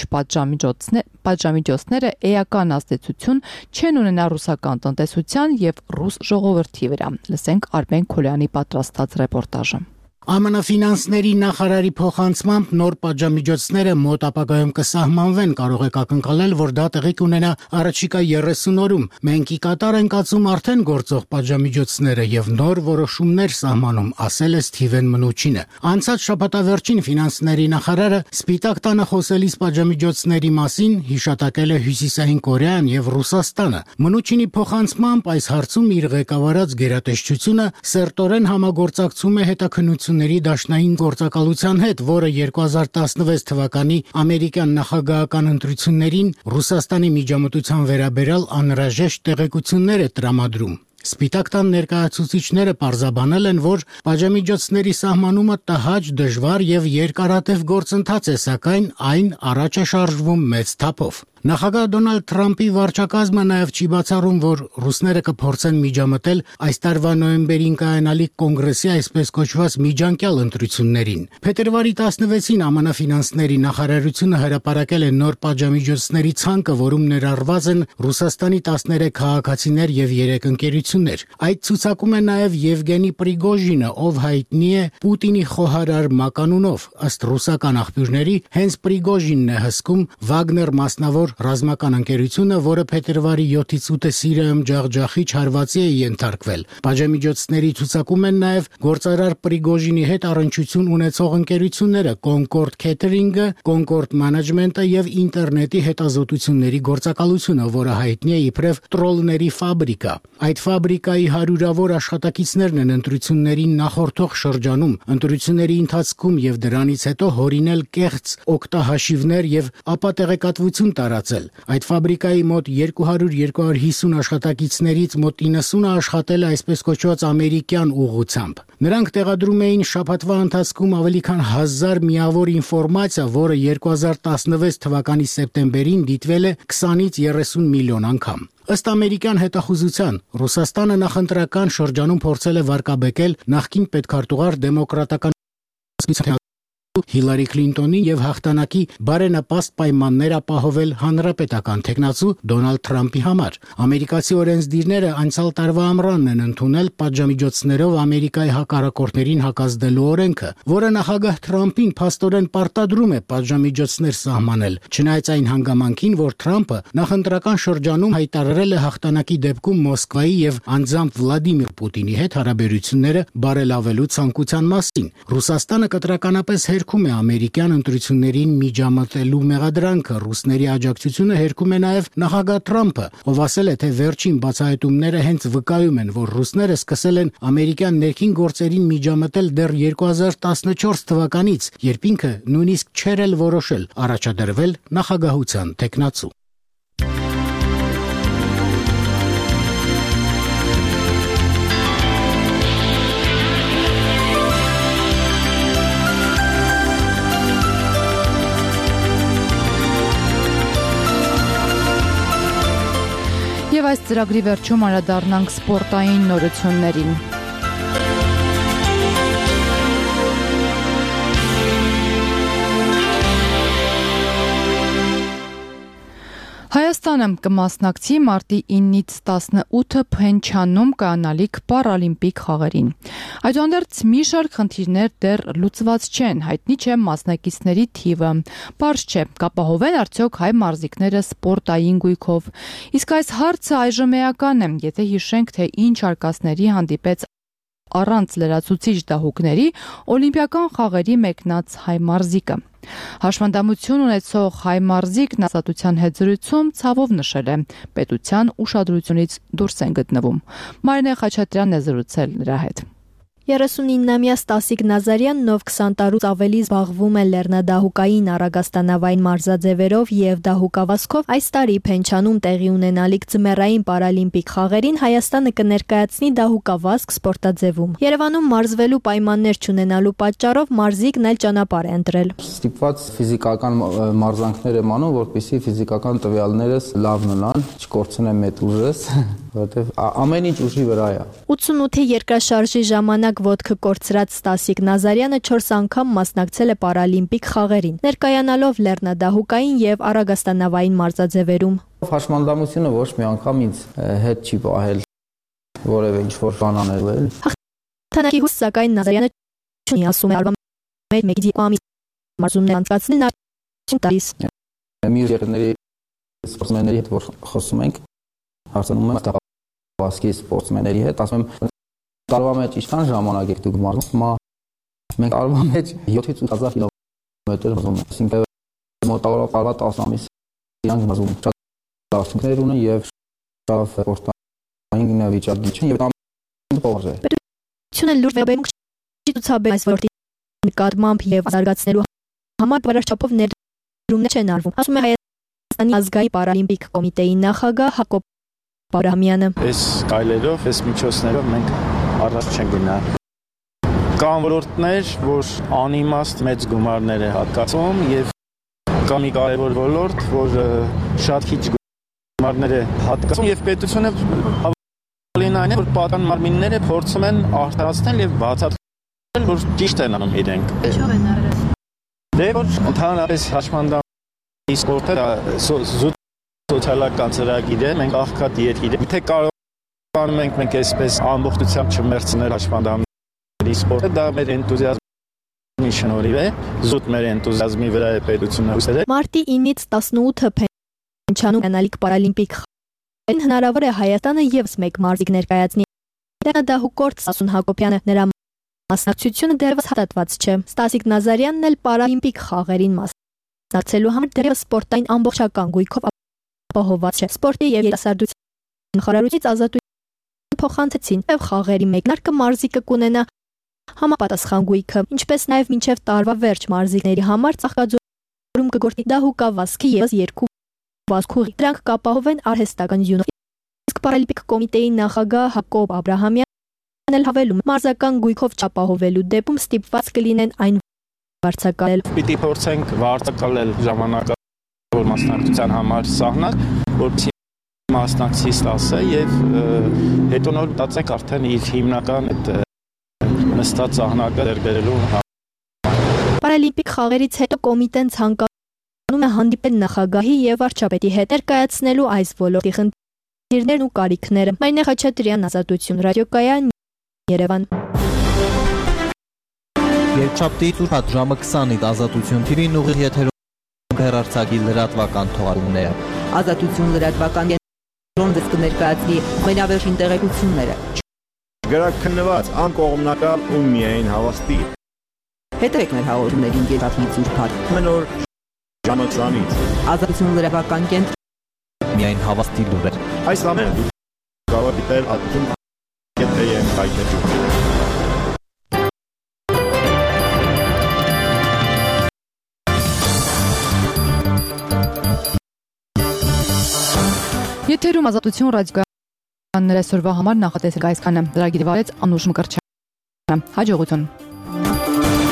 պատժամիջոցները էական ազդեցություն չեն ունենա ռուսական տնտեսության եւ ռուս ժողովրդի վրա։ Լսենք Արմեն Քոլյանի պատրաստած ռեպորտաժը։ Է Մը Ն ֆինանսների նախարարի փոխանցմամբ նոր պատժամիջոցները մոտ ապագայում կսահմանվեն, կարող եք ակնկալել, որ դա տեղի կունենա առաջիկա երեսուն օրում։ Մենք ի կատար ենք ածում արդեն գործող պատժամիջոցները եւ նոր որոշումներ սահմանում, ասել է Սթիվեն Մնուչինը։ Անցած շաբաթավերջին ֆինանսների նախարարը Սպիտակ տանը խոսելիս պատժամիջոցների մասին հիշատակել է Հյուսիսային Կորեան եւ Ռուսաստանը։ Մնուչինի փոխանցմամբ այս հարցում իր ղեկավարած գերատեսչությունը սերտորեն համագործակցում է հետաքննություն Դաշնային գործակալության հետ, որը երկու հազար տասնվեց թվականի ամերիկյան նախագահական ընտրություններին Ռուսաստանի միջամտության վերաբերյալ անհրաժեշտ տեղեկություններ է տրամադրում։ Սպիտակ տան ներկայացուցիչները պարզաբանել են, որ պատժամիջոցների սահմանումը տհաճ, դժվար եւ երկարատև գործընթաց է, սակայն այն առաջ է շարժվում մեծ թափով։ Նախագահ Դոնալդ Թրամփի վարչակազմը նաև չի բացառում, որ ռուսները կփորձեն միջամտել այս տարվա նոյեմբերին կայանալիք կոնգրեսի այսպես կոչված միջանկյալ ընտրություններին։ Փետրվարի տասնվեցին Է Մը Ն ֆինանսների նախարարությունը հրապարակել է նոր պատժամիջոցների ցանկը, որում ներառված են Ռուսաստանի տասներեք քաղաքացիներ եւ երեք ընկերություններ։ Այդ ցուցակում է նաև Եվգենի Պրիգոժինը, ով հայտնի է Պուտինի խոհարար մականունով։ Ըստ ռուսական աղբյուրների, հենց Պրիգոժինն է հսկում Վագներ մասնավոր ռազմական ընկերությունը, որը փետրվարի յոթից ութը Սիրիայում ջախջախիչ հարվածի է ենթարկվել։ Պատժամիջոցների ցուցակում են նաև գործարար Պրիգոժինի հետ առնչություն ունեցող ընկերությունները Concord Catering-ը, Concord Management-ը եւ ինտերնետի հետազոտությունների գործակալությունը, որը հայտնի է իբրև տրոլների ֆաբրիկա։ Այդ ֆաբրիկայի հարյուրավոր աշխատակիցներն են ընտրություններին նախորդող շրջանում, ընտրությունների ընթացքում եւ դրանից հետո հորինել կեղծ օկտահաշիվներ եւ ապա տեղեկատվություն տարածել։ Այդ ֆաբրիկայի մոտ երկու հարյուր - երկու հարյուր հիսուն աշխատակիցներից մոտ իննսունը աշխատել է այսպես կոչված ամերիկյան ուղղությամբ։ Նրանք տեղադրում էին շաբաթվա ընթացքում ավելի քան հազար միավոր ինֆորմացիա, որը երկու հազար տասնվեց թվականի սեպտեմբերին դիտվել է քսանից երեսուն միլիոն անգամ։ Ըստ ամերիկյան հետախուզության, Ռուսաստանը նախընտրական շրջանում փորձել է վարկաբեկել նախկին պետքարտուղար դեմոկրատական Հիլարի Քլինտոնի եւ հաղթանակի բարենպաստ պայմաններ ապահովել հանրապետական թեկնածու Դոնալդ Թրամփի համար։ Ամերիկացի օրենսդիրները անցյալ տարվա ամռանն են ընդունել պատժամիջոցներով Ամերիկայի հակառակորդներին հակազդելու օրենքը, որը նախագահ Թրամփին փաստորեն պարտադրում է պատժամիջոցներ սահմանել, չնայած այն հանգամանքին, որ Թրամփը նախընտրական շրջանում հայտարարել է հաղթանակի դեպքում Մոսկվայի եւ անձամբ Վլադիմիր Պուտինի հետ հարաբերությունները բարելավելու ցանկության մասին։ Ռուսաստանը կտրականապես հերքում է ամերիկյան ընտրություններին միջամտելու մեղադրանքը, ռուսների աջակցությունը հերքում է նաև նախագահ Թրամփը, ով ասել է, թե վերջին բացահայտումները հենց վկայում են, որ ռուսները սկսել են ամերիկյան ներքին գործերին միջամտել դեռ երկու հազար տասնչորս թվականից, երբ ինքը նույնիսկ չէր էլ որոշել առաջադրվել նախագահության թեկնածու։ Եվ այս ծրագրի վերջում անդրադառնանք սպորտային նորություններին։ Հայաստանը կմասնակցի մարտի ինից տասնութը Փենչանում կանալիք պարալիմպիկ խաղերին։ Այդուհանդերձ մի շարք խնդիրներ դեռ լուծված չեն, հայտնի չէ մասնակիցների թիվը։ Պարզ չէ, կապահովեն արդյոք հայ մարզիկները սպորտային գույքով։ Իսկ այս հարցը այժմ էական է, եթե հիշենք, թե ինչ արկածների հանդիպեց առանց լրացուցիչ դահուկների օլիմպիական խաղերի մեկնած հայ մարզիկը։ Հաշմանդամություն ունեցող հայ մարզիկն ազատության հետ զրույցում ցավով նշել է. պետության ուշադրությունից դուրս են գտնվում։ Մարինե Խաչատրյանն է զրուցել նրա հետ։ երեսունիննամյա Ստասիկ Նազարյանն, ով քսան տարուց ավելի զբաղվում է լեռնադահուկային առագաստանավային մարզաձևերով եւ դահուկավազքով, այս տարի Փենչանում տեղի ունենալիք ձմեռային պարալիմպիկ խաղերին Հայաստանը կներկայացնի դահուկավազք սպորտաձևում։ Երևանում մարզվելու պայմաններ չունենալու պատճառով մարզիկն այլ ճանապարհ է ընտրել։ Ստիպված ֆիզիկական մարզանքներ եմ անում, որպեսզի ֆիզիկական տվյալներս լավ մնան, չկորցնեմ մեծ ուժս, որովհետեւ ամեն ինչ ուժի վրա է։ ութսունութի երկրաշարժի ժամանակ ոտքը կորցրած Ստասիկ Նազարյանը չորս անգամ մասնակցել է պարալիմպիկ խաղերին, ներկայանալով լեռնադահուկային եւ առագաստանավային մարզաձևերում։ Հաշմանդամությունը ոչ մի անգամ ինձ հետ չի պահել որևէ ինչ-որ բան անել։ Հաղթանակի հույս սակայն Նազարյանը չունի, ասում է Արվա մեկ ամիս մարզումներ անցկացնել նա տալիս։ Մյուս երկրների սպորտսմենների հետ որ խոսում ենք, հարցնում եմ դահուկավազքի սպորտսմենների հետ, ասում եմ տարվա մեջ ինչքան ժամանակ եք դուք մարզում, հիմա մենք տարվա մեջ յոթից ութ հազար կիլոմետր մարզում ենք, այսինքն մոտավորապես տարվա տասը ամիս իրանք մարզում, շատ դարձունքներ ունեն եւ շատ սպորտային վիճակի չեն եւ ամեն փոխ է։ Պետությունը լուրջ վերաբերմունք չի ցուցաբերում այս ոլորտի նկատմամբ եւ զարգացնելու համար վարչապով ներդրումներ չեն արվում, ասում է Հայաստանի ազգային պարալիմպիկ կոմիտեի նախագահ Հակոբ Բարամյանը։ Այս կայլերով, այս միջոցներով մենք առաջ չեն գնա։ Կան ոլորտներ, որ անիմաստ մեծ գումարներ է հատկացում եւ կա մի կարևոր ոլորտ, որ շատ քիչ գումարներ է հատկացում եւ պետությունը ավելին այն է, որ պատան մարմինները փորձում են արդարացնել եւ բացատրել, որ ճիշտ են անում իրենք։ Ինչով են արել։ Դե որ ընդհանրապես հաշմանդամի սպորտը զուտ սոցիալական ծրագիր է, մենք աղքատ երկիր ենք, թե կարողանում ենք մենք այսպես ամբողջությամբ չմերձնել հաշմանդամների սպորտը, դա մեր էնտուզիազմի շնորհիվ է, զուտ մեր էնտուզիազմի վրա է պետությունը հուսել է։ Մարտի ինից տասնութը Փենչանում անալիք պարալիմպիկ խաղերին հնարավոր է Հայաստանը եւս մեկ մարզիկ ներկայացնի։ Դահուկորտ Սասուն Հակոբյանը նրա մասնակցությունը դեռևս հաստատված չէ։ Ստասիկ Նազարյանն էլ պարալիմպիկ խաղերին մասնակցելու համար դեռևս սպորտային ամբողջական գույքով ապահովված չէ։ Սպորտի եւ երիտասարդության նախարարությունից ազատություն փոխանցեցին, եւ խաղերի մեկնարկը մարզիկը կունենա համապատասխան գույքը, ինչպես նաեւ մինչեւ տարվա վերջ մարզիկների համար ծաղկաձորում կգործի դահուկավազքի եւս երկու վազքուղի։ Դրանք կապահովեն արհեստական ձյունով։ Իսկ պարալիմպիկ կոմիտեի նախագահ Հակոբ Աբրահամյանն էլ հավելում է, մարզական գույքով չապահովելու դեպքում ստիպված կլինեն այն վարձակալել։ Պիտի փորձենք վարձակալել ժամանակը, որ մասնակցության համար սահնակ, որպեսզի մասնակցի ստասը եւ հետո նոր մտածենք արդեն իր հիմնական այդ նստած սահնակը դերբերելու համար։ Պարալիմպիկ խաղերից հետո կոմիտեն ցանկանում է հանդիպել նախագահի եւ վարչապետի հետ ներկայացնելու այս ոլորտի խնդիրներն ու կարիքները։ Մայրնե Խաչատրյան, Ազատություն, ռադիոկայան, Երևան։ Երկչապտից ուրբաթ ժամը քսանից Ազատություն թիվին ուղիղ եթերում հեռարձակի լրատվական թողարկումները։ Ազատություն լրատվական կենտրոնը կներկայացնի մենավերժին տեղեկությունները։ Գրաքննված, անկողմնակալ ու միայն հավաստի։ Հետևեք մեր հաղորդումներին երկաթից ուրբաթ։ Մնոր ժամը քսանից։ Ազատություն լրատվական կենտրոն միայն հավաստի լուրեր։ Այս ամենը դուք կարող եք դիտել ազատություն կետ էմ հայտնեջում։ Եթերում Ազատություն ռադիոկայաններ այսօրվա համար նախատեսել այսքանը։ Դրագիր վարեց Անուշ Մկրտչյանը։ Հաջողություն։